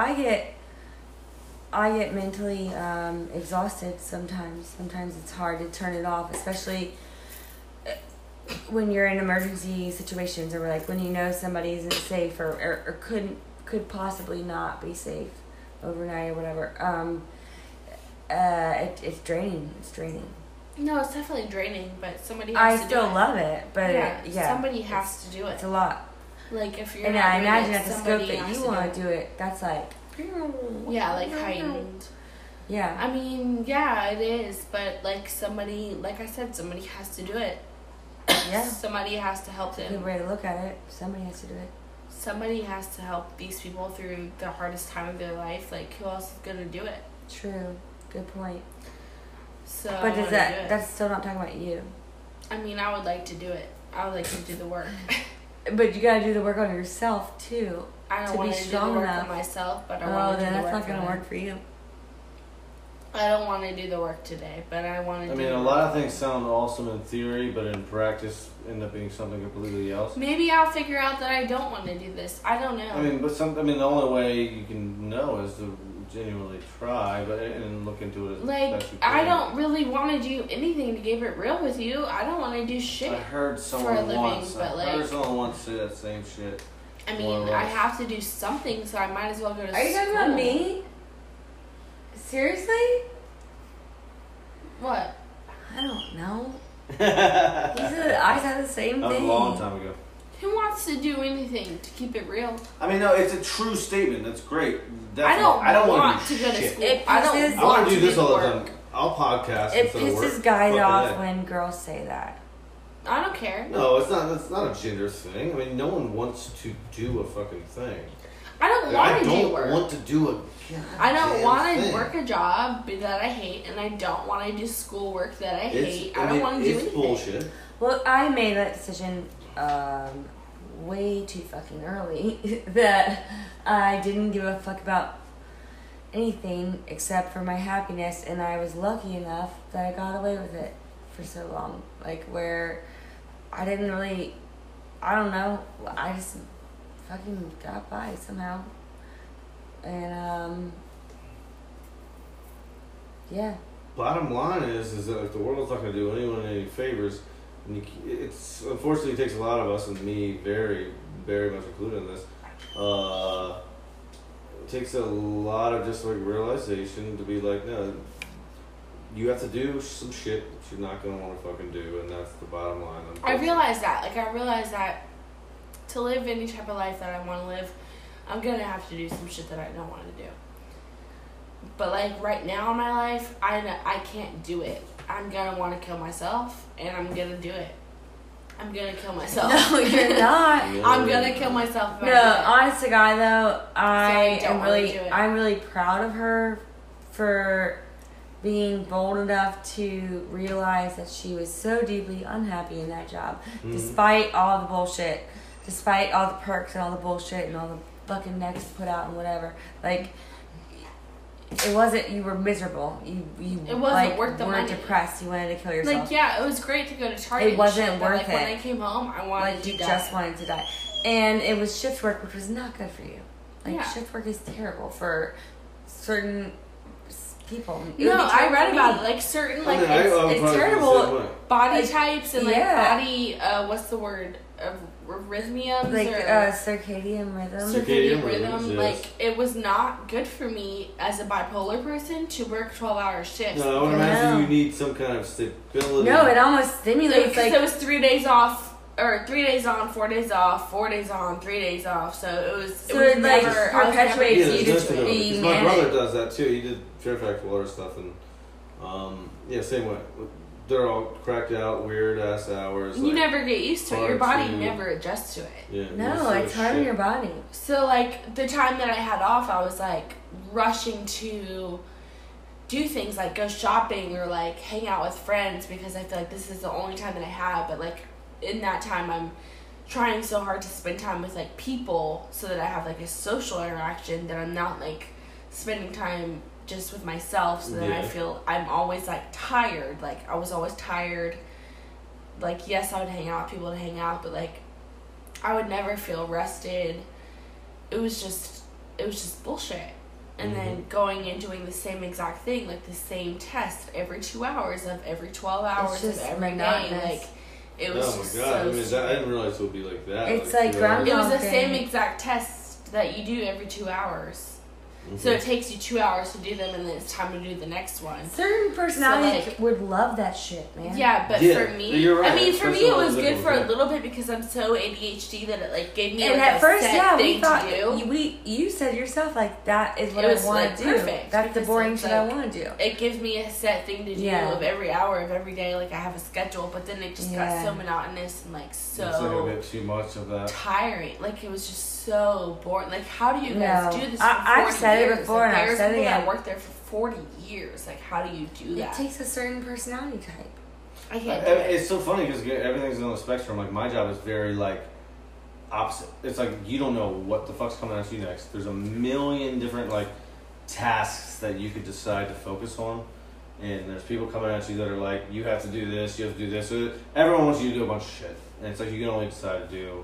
I get mentally exhausted sometimes. Sometimes it's hard to turn it off, especially when you're in emergency situations or like when you know somebody isn't safe or could possibly not be safe overnight or whatever. It's draining. It's draining. No, it's definitely draining, but somebody I has to still do it. love it, but yeah, somebody has to do it. it's a lot. Like if you're And not I doing imagine it, at the scope somebody that has you to want do to do it, that's like it. Yeah, like heightened. Yeah. I mean, yeah, it is, but like somebody, like I said, somebody has to do it. Yeah. Somebody has to help Good them. way to look at it. Somebody has to do it. Somebody has to help these people through the hardest time of their life. Like, who else is gonna do it? True. Good point. So, But I does wanna that, do it. that's still not talking about you. I mean, I would like to do it. I would like to do the work. But you gotta do the work on yourself, too. I To don't be want to do the strong work enough. on myself, but I Oh, want to do then the that's work not gonna for them. work for you. I don't want to do the work today, but I want to I do mean, the a work. lot of things sound awesome in theory, but in practice end up being something completely else. Maybe I'll figure out that I don't want to do this. I don't know. I mean, the only way you can know is to genuinely try, and look into it as like, best you can. I don't really want to do anything to keep it real with you. I don't want to do shit. I heard for a someone living, once. but, I heard like- someone once say that same shit. I More mean, or I less. have to do something, so I might as well go to Are you talking school. about me? Seriously? What? I don't know. That He said I said the same was a thing. long time ago. Who wants to do anything to keep it real? I mean, no, it's a true statement. That's great. I don't, wanna want do to go to shit. school. It I don't pisses- I want want to do this all the work. time. I'll podcast It instead of work. pisses guys Fucking off A. when girls say that. I don't care. No, it's not. It's not a gender thing. I mean, no one wants to do a fucking thing. I don't Like, want I to do don't work. want to do a. I don't goddamn want to thing. work a job that I hate, and I don't want to do schoolwork that I hate. I don't mean, want to do it's anything. bullshit. Well, I made that decision way too fucking early that I didn't give a fuck about anything except for my happiness, and I was lucky enough that I got away with it for so long. Like, where I didn't really, I don't know, I just fucking got by somehow. And, yeah. Bottom line is that like, the world's not going to do anyone any favors. And it's unfortunately it takes a lot of us, and me very, very much included in this. It takes a lot of just like realization to be like, no, you have to do some shit that you're not going to want to fucking do, and that's the bottom line. I realize that. Like, I realize that to live any type of life that I want to live, I'm going to have to do some shit that I don't want to do. But, like, right now in my life, I can't do it. I'm going to want to kill myself, and I'm going to do it. I'm going to kill myself. No, you're not. I'm going to kill myself if I No, do it. honest to God, though, I don't am wanna really, do it. I'm really proud of her for being bold enough to realize that she was so deeply unhappy in that job, despite all the bullshit, despite all the perks and all the bullshit and all the fucking necks put out and whatever. Like, it wasn't, you were miserable. You It wasn't like, worth the were money. depressed. You wanted to kill yourself. Like, yeah, it was great to go to Target. It wasn't and shit, but, worth like, when it. I came home, I wanted Like, to you die. just wanted to die. And it was shift work, which was not good for you. Like, Yeah. shift work is terrible for certain people. It would No, be I terrible read for about me. it. Like, certain, I like, mean, I would it's probably feel the terrible. same way. body Like, types and, like, yeah. body, what's the word? Arrhythmias? Like, or circadian rhythm. circadian Circadian rhythm. rhythms, yes. Like, it was not good for me as a bipolar person to work 12-hour shifts. No, I would No. imagine you need some kind of stability. No, it almost stimulates, Because like, it was 3 days off, or 3 days on, 4 days off, 4 days on, 3 days off. So it was. So it was it, like, never, I was perpetuates never you used to to be it. Because my manic. brother does that too. He did Fairfax water stuff, and yeah, same way. They're all cracked out, weird ass hours. You like, never get used to it. Your hard body to- never adjusts to it. Yeah, no, it's hard on your body. So, like, the time that I had off, I was, like, rushing to do things like go shopping or, like, hang out with friends because I feel like this is the only time that I have. But, like, in that time, I'm trying so hard to spend time with, like, people so that I have, like, a social interaction that I'm not, like, spending time just with myself so that I Yeah. feel I'm always, like, tired. Like, I was always tired. Like, yes, I would hang out with people to hang out, but, like, I would never feel rested. It was just bullshit. And then going and doing the same exact thing, like the same test every 2 hours of every 12 hours of just every day. monotonous. Like, it was Oh just my god! so I mean, stupid. I didn't realize it would be like that. It's like you know, groundhog It was the day. same exact test that you do every 2 hours. So it takes you 2 hours to do them, and then it's time to do the next one. Certain personalities So, like, would love that shit, man. Yeah, but Yeah, for me, you're right. I mean, for me, Especially it was when good I for was a little bit because I'm so ADHD that it like gave me And like at a first, set yeah, we thing thought to do. you said yourself like that is what It I was, want like, to do. perfect That's the because boring it's shit I like- want to do. It gives me a set thing to do Yeah. of every hour of every day. Like I have a schedule, but then it just got Yeah. so monotonous and like It's like a so bit too much of that. tiring. Like it was just so boring. Like how do you No. guys do this? For I've 40 said it years? before, Like, and I've there's said it people that again. worked there for 40 years. Like how do you do It that? takes a certain personality type. I can't do it. It's so funny because everything's on the spectrum. Like my job is very like opposite. It's like you don't know what the fuck's coming at you next. There's a million different like tasks that you could decide to focus on, and there's people coming at you that are like, you have to do this, you have to do this. So everyone wants you to do a bunch of shit, and it's like you can only decide to do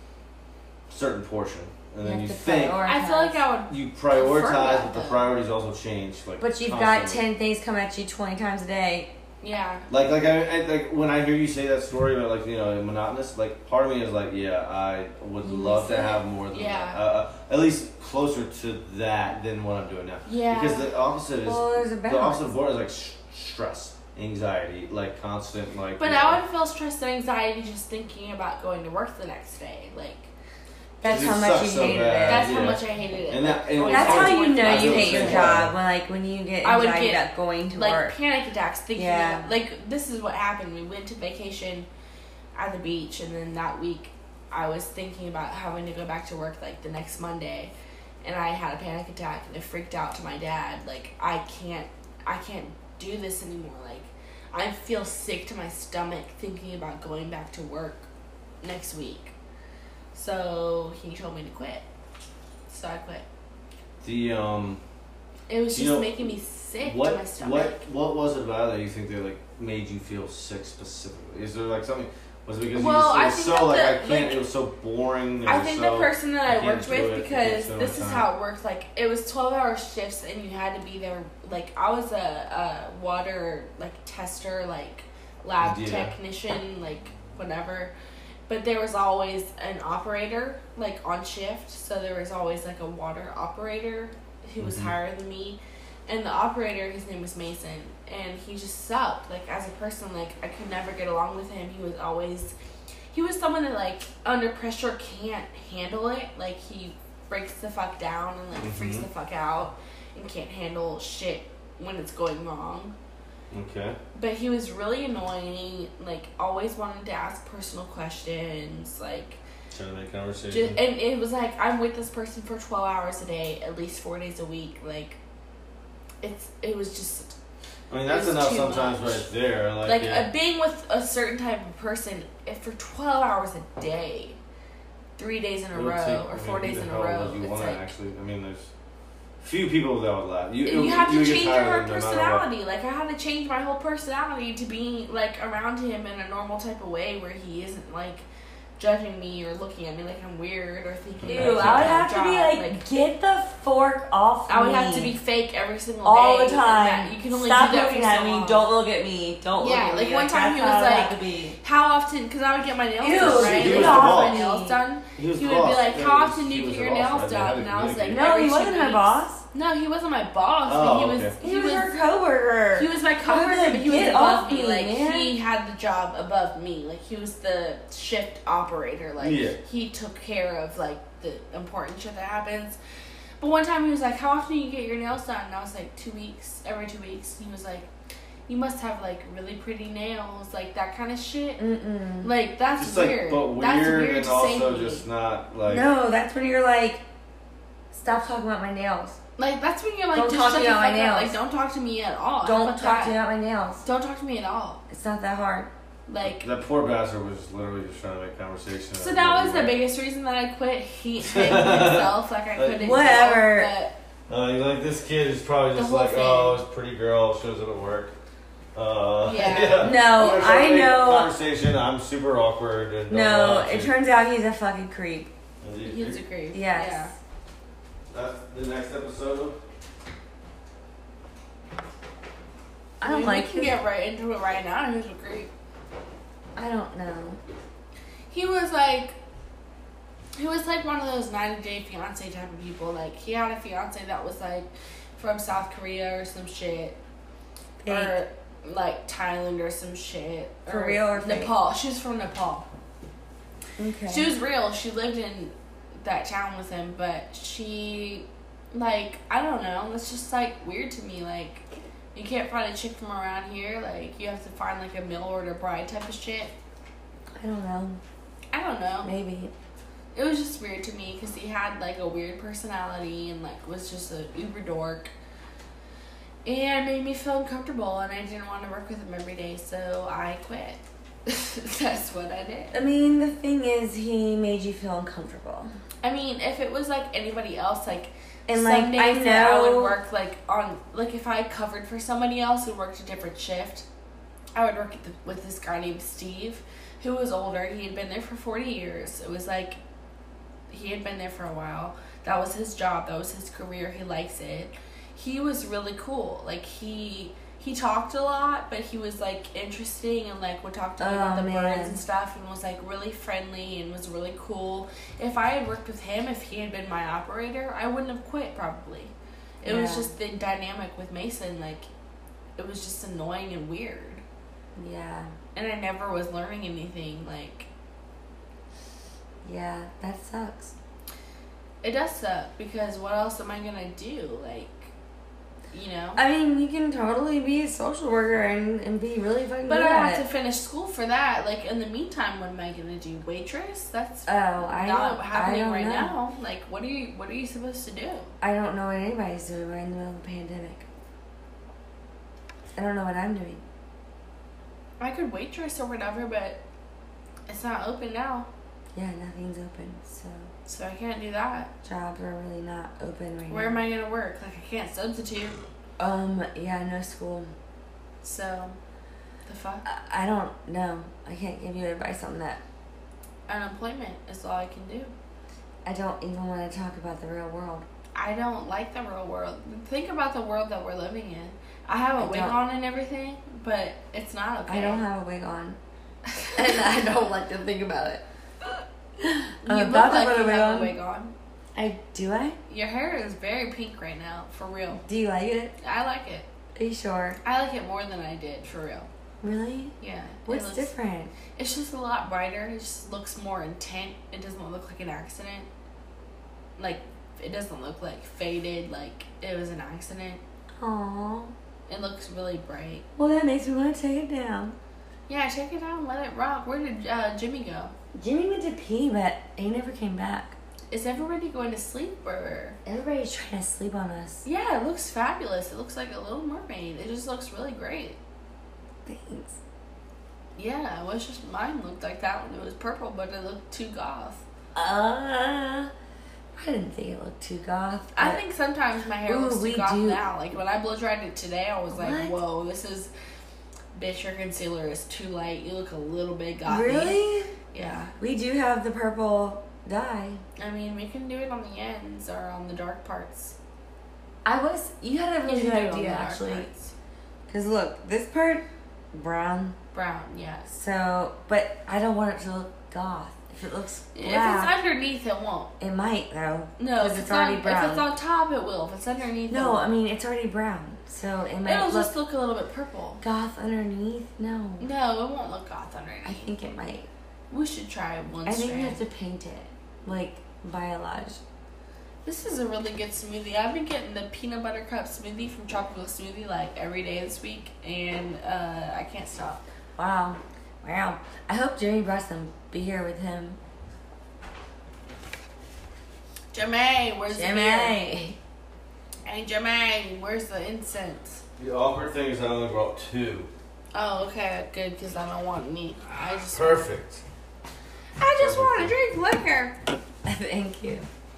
a certain portion, and then you think I feel like I would. you prefer prioritize, that, but the though. priorities also change. Like, But you've got constantly. 10 things coming at you 20 times a day. Yeah. Like like when I hear you say that story about like monotonous, like part of me is like, yeah, I would love to have more than Yeah. that. At least closer to that than what I'm doing now. Yeah. Because the opposite is Well, there's a the opposite balance. of boredom is like stress, anxiety, like constant like. But you know, I would feel stress and anxiety just thinking about going to work the next day. Like That's It how much you sucks so hated bad. it. that's how yeah. much I hated it. And that- and going That's to how work you know the you next hate your day. job. When you get I would anxiety get, about going to like work. panic attacks thinking Yeah. of, like this is what happened. We went to vacation at the beach, and then that week I was thinking about having to go back to work like the next Monday, and I had a panic attack and it freaked out to my dad. Like I can't do this anymore. Like I feel sick to my stomach thinking about going back to work next week. So he told me to quit. So I quit. the It was You just know, making me sick to my what stomach. what was it about that you think that like made you feel sick specifically? Is there like something? Was it because Well, you I just, it think was so that like the- I can't? like, It was so boring. It I was think so, the person that I I can't worked do with, it, because so this much is time. how it worked. Like it was 12-hour shifts, and you had to be there. Like I was a water like tester, like lab Yeah. technician, like whatever. But there was always an operator like on shift, so there was always like a water operator who was Mhm. higher than me, and the operator, his name was Mason, and he just sucked. Like as a person, like I could never get along with him. He was someone that like under pressure can't handle it. Like he breaks the fuck down and like freaks Mhm. the fuck out and can't handle shit when it's going wrong. Okay. But he was really annoying, like always wanted to ask personal questions, like Trying to make conversation. just, and it was like I'm with this person for 12 hours a day, at least 4 days a week. Like it was just I mean, that's it was enough too sometimes much. right there. Like, like yeah. being with a certain type of person if for 12 hours a day, 3 days in a It would row, take- or I mean, 4 who days the in a hell would row. you It's wanna like actually. I mean, there's few people that would laugh. you have to would get change tired your of them no matter personality. Like I had to change my whole personality to be like around him in a normal type of way where he isn't like judging me or looking at me like I'm weird or thinking Ew, that I I can't would do have a to be job. like, get the fork off I would me. have to be fake every single all day. the and time. that you can only Stop do that looking for at so me. long. Don't look at me. Don't Yeah, look at like me. one time that's he was how it would like, have to be. How often? Because I would get my nails Ew, done, right? he Like, was I the got boss. my nails done. He was He the would be boss. like, Yeah, "How he was- often do he you was get the your boss, nails right? They had done?" to And I was like, communicate. No, every he 2 wasn't her weeks. boss. No, he wasn't my boss. Oh, but he was. okay. He was her coworker. He was my How coworker, did but it he was get above off me. me, Like man? he had the job above me. Like he was the shift operator. Like Yeah. he took care of like the important shit that happens. But one time he was like, "How often do you get your nails done?" And I was like, 2 weeks, every 2 weeks. And he was like, "You must have like really pretty nails, like that kind of shit." Mm-mm. Like that's Just weird. like, but That's weird weird and to say to also me. just not like. No, that's when you're like, stop talking about my nails. Like that's when you're like, Don't just talk shut to me the about my fuck up. nails. Like don't talk to me at all. How Don't about talk to me that? about my nails. Don't talk to me at all. It's not that hard. Like. That poor bastard was literally just trying to make conversation. So that was the biggest reason that I quit. He hit himself like I couldn't. Whatever. Tell, Like this kid is probably The just whole like, thing. oh, this pretty girl shows up at work. Yeah. No, I'm gonna try to I make know- Conversation. I'm super awkward. And don't know No, how it to- turns out he's a fucking creep. Is he- He's a creep. Yes. Yeah. That's the next episode. I don't mean, like we can his- get right into it right now. He's a creep. I don't know. He was like, He was like one of those 90-day fiance type of people. Like, he had a fiance that was like from South Korea or some shit. Fake. Or like Thailand or some shit. For real or fake? Nepal. She was from Nepal. Okay. She was real. She lived in that town with him, but she, like, I don't know. It's just like weird to me. Like, you can't find a chick from around here. Like, you have to find like a mail order bride type of shit. I don't know. I don't know. Maybe. It was just weird to me because he had like a weird personality and like was just a uber dork. And made me feel uncomfortable, and I didn't want to work with him every day, so I quit. That's what I did. I mean, the thing is, he made you feel uncomfortable. I mean, if it was like anybody else, like, And some like, I days that I would know. work like on, like, if I covered for somebody else who worked a different shift, I would work with this guy named Steve, who was older. He had been there for 40 years. It was like, he had been there for a while. That was his job. That was his career. He likes it. He was really cool. Like, he talked a lot, but he was like interesting and like would talk to me about the birds and stuff, and was like really friendly and was really cool. If I had worked with him, if he had been my operator, I wouldn't have quit probably. It was just the dynamic with Mason, like, it was just annoying and weird. Yeah. And I never was learning anything. Like, Yeah, that sucks. it does suck because what else am I gonna do? Like, you know? I mean, you can totally be a social worker and be really fucking But good I at have it. to finish school for that. Like, in the meantime, what am I gonna do? Waitress? That's I not don't happening right know. now. Like, what are you supposed to do? I don't know what anybody's doing. We're in the middle of a pandemic. I don't know what I'm doing. I could waitress or whatever, but it's not open now, Yeah, nothing's open, so I can't do that. jobs are really not open right Where now. am I gonna work? Like, I can't substitute. Yeah, no school. So, the fuck? I don't know. I can't give you advice on that. Unemployment is all I can do. I don't even want to talk about the real world. I don't like the real world. Think about the world that we're living in. I have a wig don't. on and everything, but it's not okay. I don't have a wig on. And I don't like to think about it. You I'm look about to like put a you wig have on. a wig on. Do I? Your hair is very pink right now, for real. Do you like it? I like it. Are you sure? I like it more than I did, for real. Really? Yeah. What's different? It's just a lot brighter. It just looks more intent. It doesn't look like an accident. Like, it doesn't look like faded, like it was an accident. Aww. It looks really bright. Well, that makes me want to take it down. Yeah, take it down, let it rock. Where did Jimmy go? Jimmy went to pee, but he never came back. Is everybody going to sleep, or? Everybody's trying to sleep on us. Yeah, it looks fabulous. It looks like a Little Mermaid. It just looks really great. Thanks. Yeah, it was just mine looked like that when it was purple, but it looked too goth. I didn't think it looked too goth. I but- think sometimes my hair looks we too goth do. now. Like, when I blow dried it today, I was like, What? whoa, this is... Bitch, your concealer is too light. You look a little bit gothy. Really? Yeah. We do have the purple dye. I mean, we can do it on the ends or on the dark parts. You had a really You good can do it on idea, the dark actually. parts. Because look, this part, brown. Brown, yes. So, but I don't want it to look goth. If it looks If it's black, underneath, it won't. it might though. No, 'cause if it's already on, brown. If it's on top, it will. If it's underneath, it No, won't. I mean it's already brown, so it might It'll look just look a little bit purple. goth underneath. No, No, it won't look goth underneath. I think it might. We should try one I think we strand. have to paint it, like biolage. This is a really good smoothie. I've been getting the peanut butter cup smoothie from Tropical Smoothie like every day this week, and I can't stop. Wow. I hope Jimmy brought some beer with him. Jimmy, where's the beer? Jimmy. Hey, Jimmy, where's the incense? The awkward thing is I only brought 2. Oh, okay, good, because I don't want any. Perfect. I just want to drink liquor. Thank you.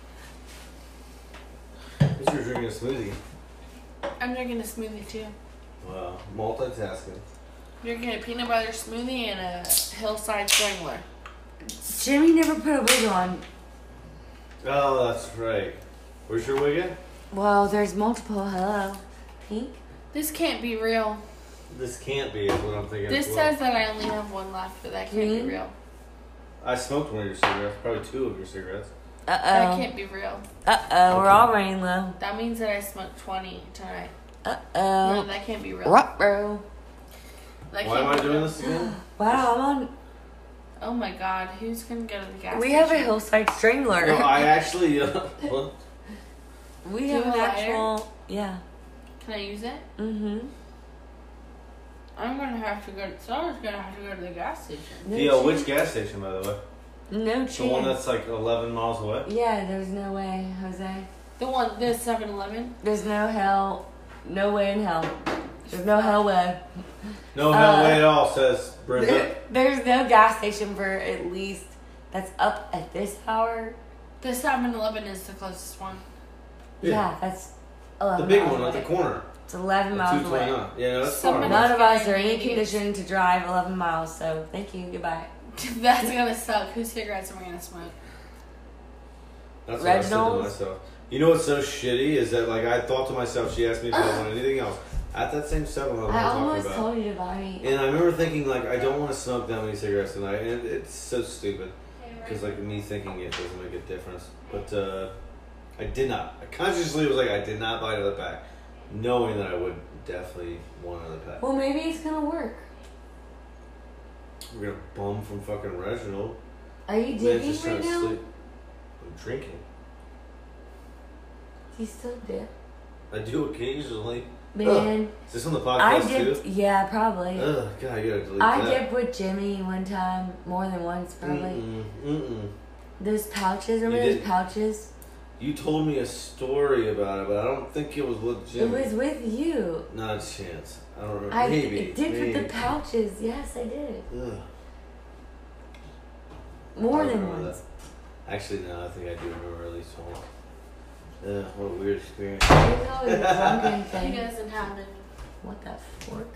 Because you're drinking a smoothie. I'm drinking a smoothie too. Wow. Multitasking. Drinking a peanut butter smoothie and a Hillside Strangler. Jimmy never put a wig on. Oh, that's right. Where's your wig at? Well, there's multiple. Hello. Pink? This can't be real. This can't be, is what I'm thinking. This as well. says that I only have one left, but that can't Green? be real. I smoked one of your cigarettes, probably 2 of your cigarettes. That can't be real. We're all running low. That means that I smoked 20 tonight. No, No, that can't be real. Ruh-roh. That Why can't am I be doing real. this again? Wow, I'm on. Oh my god, who's gonna go to the gas We station? have a hillside strangler. No, I actually. What? We Do have you an have a lighter? actual. Yeah. Can I use it? Mm-hmm. I'm gonna have to go. Someone's gonna have to go to the gas station. No Yeah, chance. which gas station, by the way? No chance. The one that's like 11 miles away? Yeah, there's no way, Jose. The 7-Eleven. There's no hell. No way in hell. There's no hell way. No, no way at all, says Brenda. There's no gas station for at least that's up at this hour. The 7-Eleven is the closest one. Yeah, that's The 11 big miles one at away. the corner. It's 11 At miles away. 229. Yeah, no, that's Somebody- far. None of us are in any Maybe. condition to drive 11 miles, so thank you. Goodbye. That's gonna suck. Whose cigarettes am I gonna smoke? That's what I said to Reginald's? myself. You know what's so shitty is that like I thought to myself, she asked me if I want anything else at that same 7-Eleven I I was almost talking about. told you to buy me. And I remember thinking like I don't want to smoke that many cigarettes tonight, and it's so stupid because like me thinking it doesn't make a difference. But I did not. I consciously was like I did not buy another pack, knowing that I would definitely want another pack. Well, maybe it's gonna work. We're gonna bum from fucking Reginald. Are you Man's digging just trying right to now? sleep. I'm drinking. Do you still dip? I do occasionally. Man, Is this on the I podcast dipped. too? Yeah, probably. Ugh, God, you gotta delete I that. dipped with Jimmy one time, more than once probably. Mm-mm. Those pouches, remember You those did? pouches? You told me a story about it, but I don't think it was with Jimmy. It was with you. Not a chance. I don't remember. I maybe. dipped with maybe. the pouches. Yes, I did. Ugh. More I than remember once. that. Actually, no, I think I do remember at least one. Yeah, what a weird experience. It's always a drunken He thing. doesn't have any. What the fork?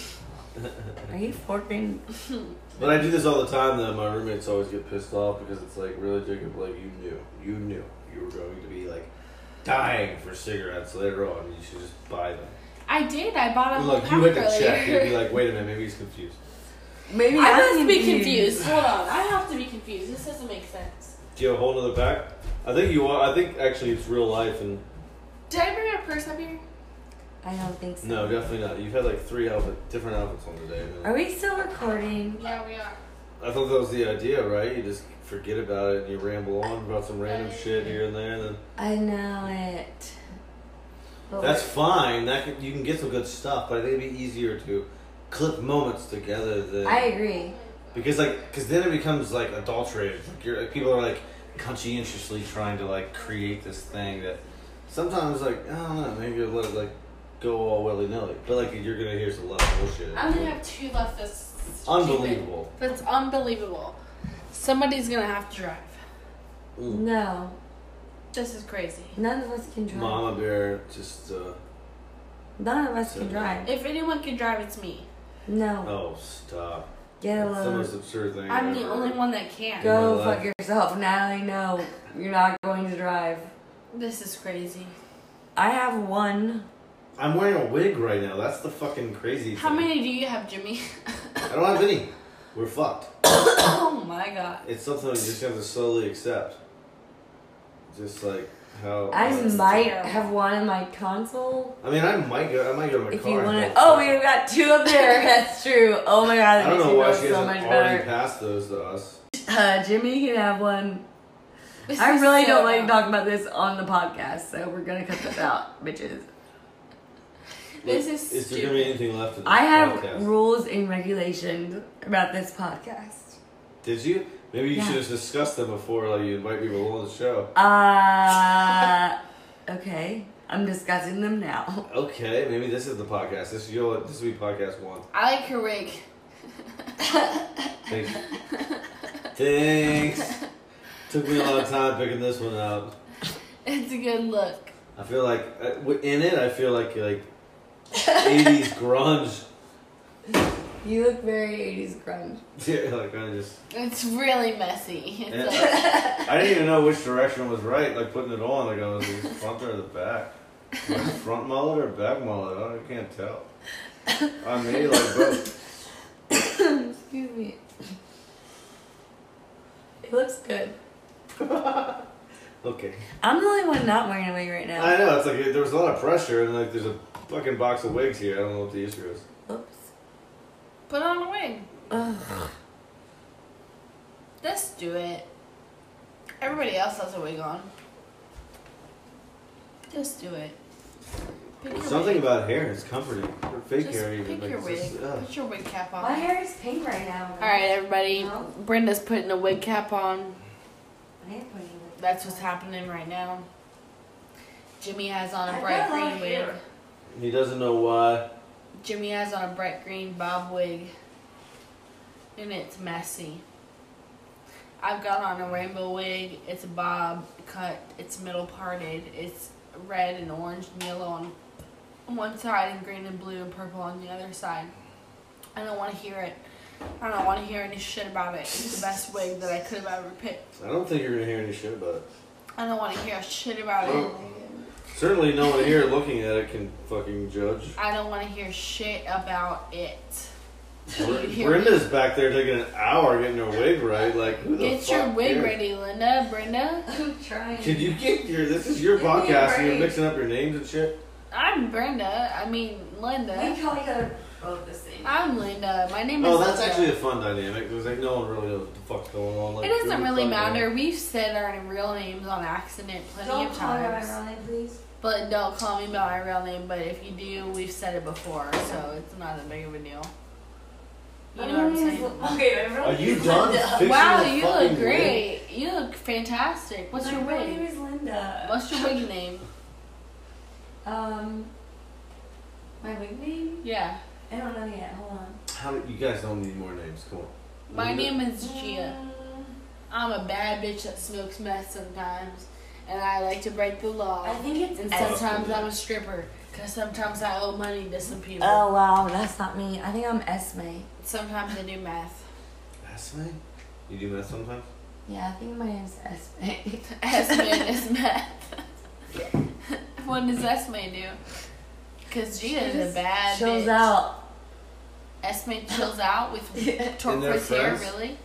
Are you forking? But I do this all the time though. My roommates always get pissed off because it's like, really, Jacob, like you knew you were going to be like dying for cigarettes later on. You should just buy them. I did. I bought a whole Look, pack you had to earlier. check. You'd be like, wait a minute, maybe he's confused. Maybe I I'm must be confused. Hold on. I have to be confused. This doesn't make sense. Do you have a whole other pack? I think you are. I think actually it's real life and Did I bring a purse up here? I don't think so. no, definitely not. You've had like 3 different outfits on today. Man. Are we still recording? Yeah, we are. I thought that was the idea, right? You just forget about it and you ramble on about some random shit here and there. And then I know it. But that's fine. You can get some good stuff, but I think it'd be easier to clip moments together than I agree. because then it becomes like adulterated. Like people are like conscientiously trying to like create this thing that sometimes like I don't know, maybe you'll let it like go all willy nilly, but like you're gonna hear some lot of bullshit. I'm gonna have 2 left. That's Unbelievable. stupid. That's unbelievable. Somebody's gonna have to drive. Mm. No, This is crazy. none of us can drive. Mama Bear just None of us can drive. If anyone can drive, it's me. No, oh stop. get a That's the most load. absurd thing. I'm I've the ever only heard. one that can. Go In my fuck life. yourself, Natalie. No, you're not going to drive. This is crazy. I have one. I'm wearing a wig right now. That's the fucking crazy How thing. many do you have, Jimmy? I don't have any. We're fucked. Oh my god. It's something you just have to slowly accept. Just like how. I This is might terrible. have one in my console. I mean, I might go to my If car. you and want to. go Oh, check. we've got 2 up there. That's true. Oh my god, I that don't makes know me why feel she so hasn't much already better. passed those to us. Jimmy can have one. This I is really so don't like bad. talking about this on the podcast, so we're gonna cut this out, bitches. This is Is there gonna be stupid. anything left of this I have podcast? rules and regulations about this podcast. Did you? Maybe you Yeah. should have discussed them before, like you invite people on the show. Okay. I'm discussing them now. Okay, maybe this is the podcast. This will be podcast 1. I like your wig. Thanks. Thanks. Took me a lot of time picking this one out. It's a good look. I feel like in it, I feel like 80s grunge. You look very 80s grunge. Yeah, like I just. It's really messy. It's Yeah. like, I didn't even know which direction was right. Like putting it on, like I was the front or the back. Like front mullet or back mullet? I can't tell. I may like both. Excuse me. It looks good. Okay. I'm the only one not wearing a wig right now. I know, it's like there was a lot of pressure and like there's a fucking box of wigs here. I don't know what the issue is. Oops. Put on a wig. Ugh. Just do it. Everybody else has a wig on. Just do it. Pick your Something wig. about hair is comforting. Or fake Just hair even pick your makes wig. this. Put your wig cap on. My hair is pink right now. Alright, everybody. No? Brenda's putting a wig cap on. I am putting it. That's what's happening right now. Jimmy has on a I've bright got a lot green of wig. hair. He doesn't know why. Jimmy has on a bright green bob wig. And it's messy. I've got on a rainbow wig. It's a bob cut. It's middle parted. It's red and orange and yellow on one side and green and blue and purple on the other side. I don't want to hear it. I don't want to hear any shit about it. It's the best wig that I could have ever picked. I don't think you're gonna hear any shit about it. I don't want to hear shit about it. Well, certainly no one here looking at it can fucking judge. I don't want to hear shit about it. Hear Brenda's back there taking an hour getting her wig right. Like, who the Get fuck your wig cares? ready, Linda. Brenda. I'm trying. Could you get your? This is your Give me a podcast, and you're break. mixing up your names and shit. I'm Brenda. I mean Linda. We probably got both the same. I'm Linda. My name is Oh, that's Linda. actually a fun dynamic because like no one really knows what the fuck's going on. Like, It doesn't really really fun matter. game. We've said our real names on accident plenty Don't of call me by my times. real name, please. But don't call me by my real name. But if you do, we've said it before, so it's not that big of a deal. You know what I'm saying? Okay, my real Are name you is done Linda. fixing Wow, the you fucking look great. You look fantastic. What's your My real name wig? is Linda. What's your wig name? My wig name? Yeah. I don't know yet. Hold on. How you guys don't need more names? Come on. My Linda? name is Gia. I'm a bad bitch that smokes meth sometimes, and I like to break the law. I think it's And S. sometimes I'm a stripper, because sometimes I owe money to some people. Oh wow, that's not me. I think I'm Esme. Sometimes I do meth. Esme? You do meth sometimes? Yeah, I think my name's Esme. Esme is meth. What does Esme do? Because Gia is a bad chills bitch. out. Esme chills out with And they're turquoise hair, friends? really?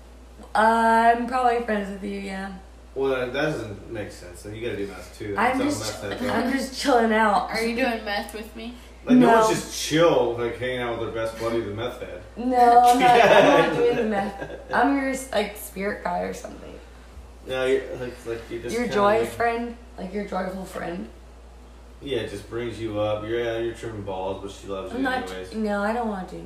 I'm probably friends with you. Yeah. Well, that doesn't make sense. So you gotta do meth too. I'm That's just, how meth heads are. I'm just chilling out. Are you doing meth with me? Like no No. one's just chill, like hanging out with their best buddy, the meth head. No, I'm not doing the meth. I'm your like spirit guy or something. No, you're like you just Your kinda, joy like, friend, like your joyful friend. Yeah, it just brings you up. You're trimming balls, but she loves you I'm not. anyways. No, I don't want to do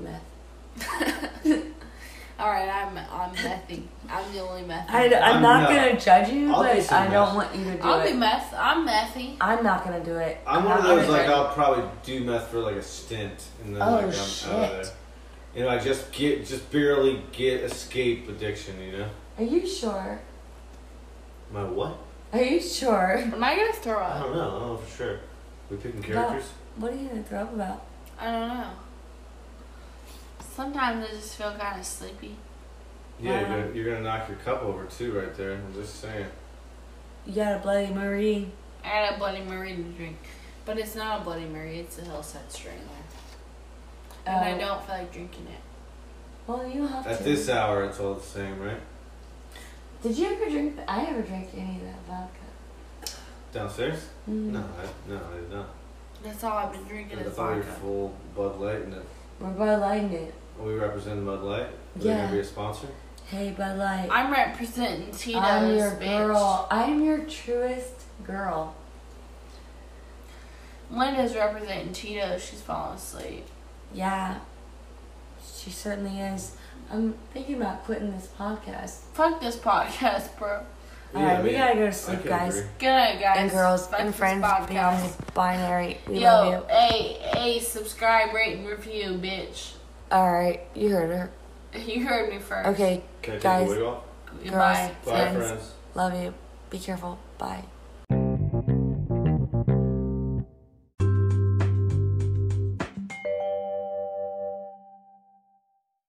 meth. Alright, I'm methy. I'm the only methy. I'm not no. gonna judge you, I'll do but some I don't meth. want you to do I'll it. be meth. I'm methy. I'm not gonna do it. I'm one of not those gonna like do it. I'll probably do meth for like a stint and then Oh, like I'm out shit. of there. You know, I just barely escape addiction. You know, Are you sure? my what? Are you sure? Am I gonna throw I up? don't know for sure. We picking characters? What are you gonna throw up about? I don't know. Sometimes I just feel kind of sleepy. Yeah, you're gonna knock your cup over too, right there. I'm just saying. You got a Bloody Marie. I had a Bloody Mary to drink. But it's not a Bloody Mary, it's a Hillside Strangler. And I don't feel like drinking it. Well, you don't have At to. this hour, it's all the same, right? Did you ever drink? I never drank any of that vodka. Downstairs? Mm. No, I did not. That's all I've been drinking I is thought we were vodka. full Bud Light, and We're Bud Lighting it. we represent Bud Light. Are they Yeah. gonna be a sponsor? Hey, Bud Light. I'm representing Tito's, I'm your bitch. girl. I'm your truest girl. Linda's representing Tito's. She's falling asleep. Yeah, she certainly is. I'm thinking about quitting this podcast. Fuck this podcast, bro. Alright, we gotta go to I sleep, can guys. agree. Good night, guys. And girls Fuck and this friends podcast. beyond the binary. We love Yo, hey, subscribe, rate, and review, bitch. you. Alright, you heard her. You heard me first. Okay, Can I take guys. the wig off? Goodbye. Girls, Bye, friends, friends. love you. Be careful. Bye.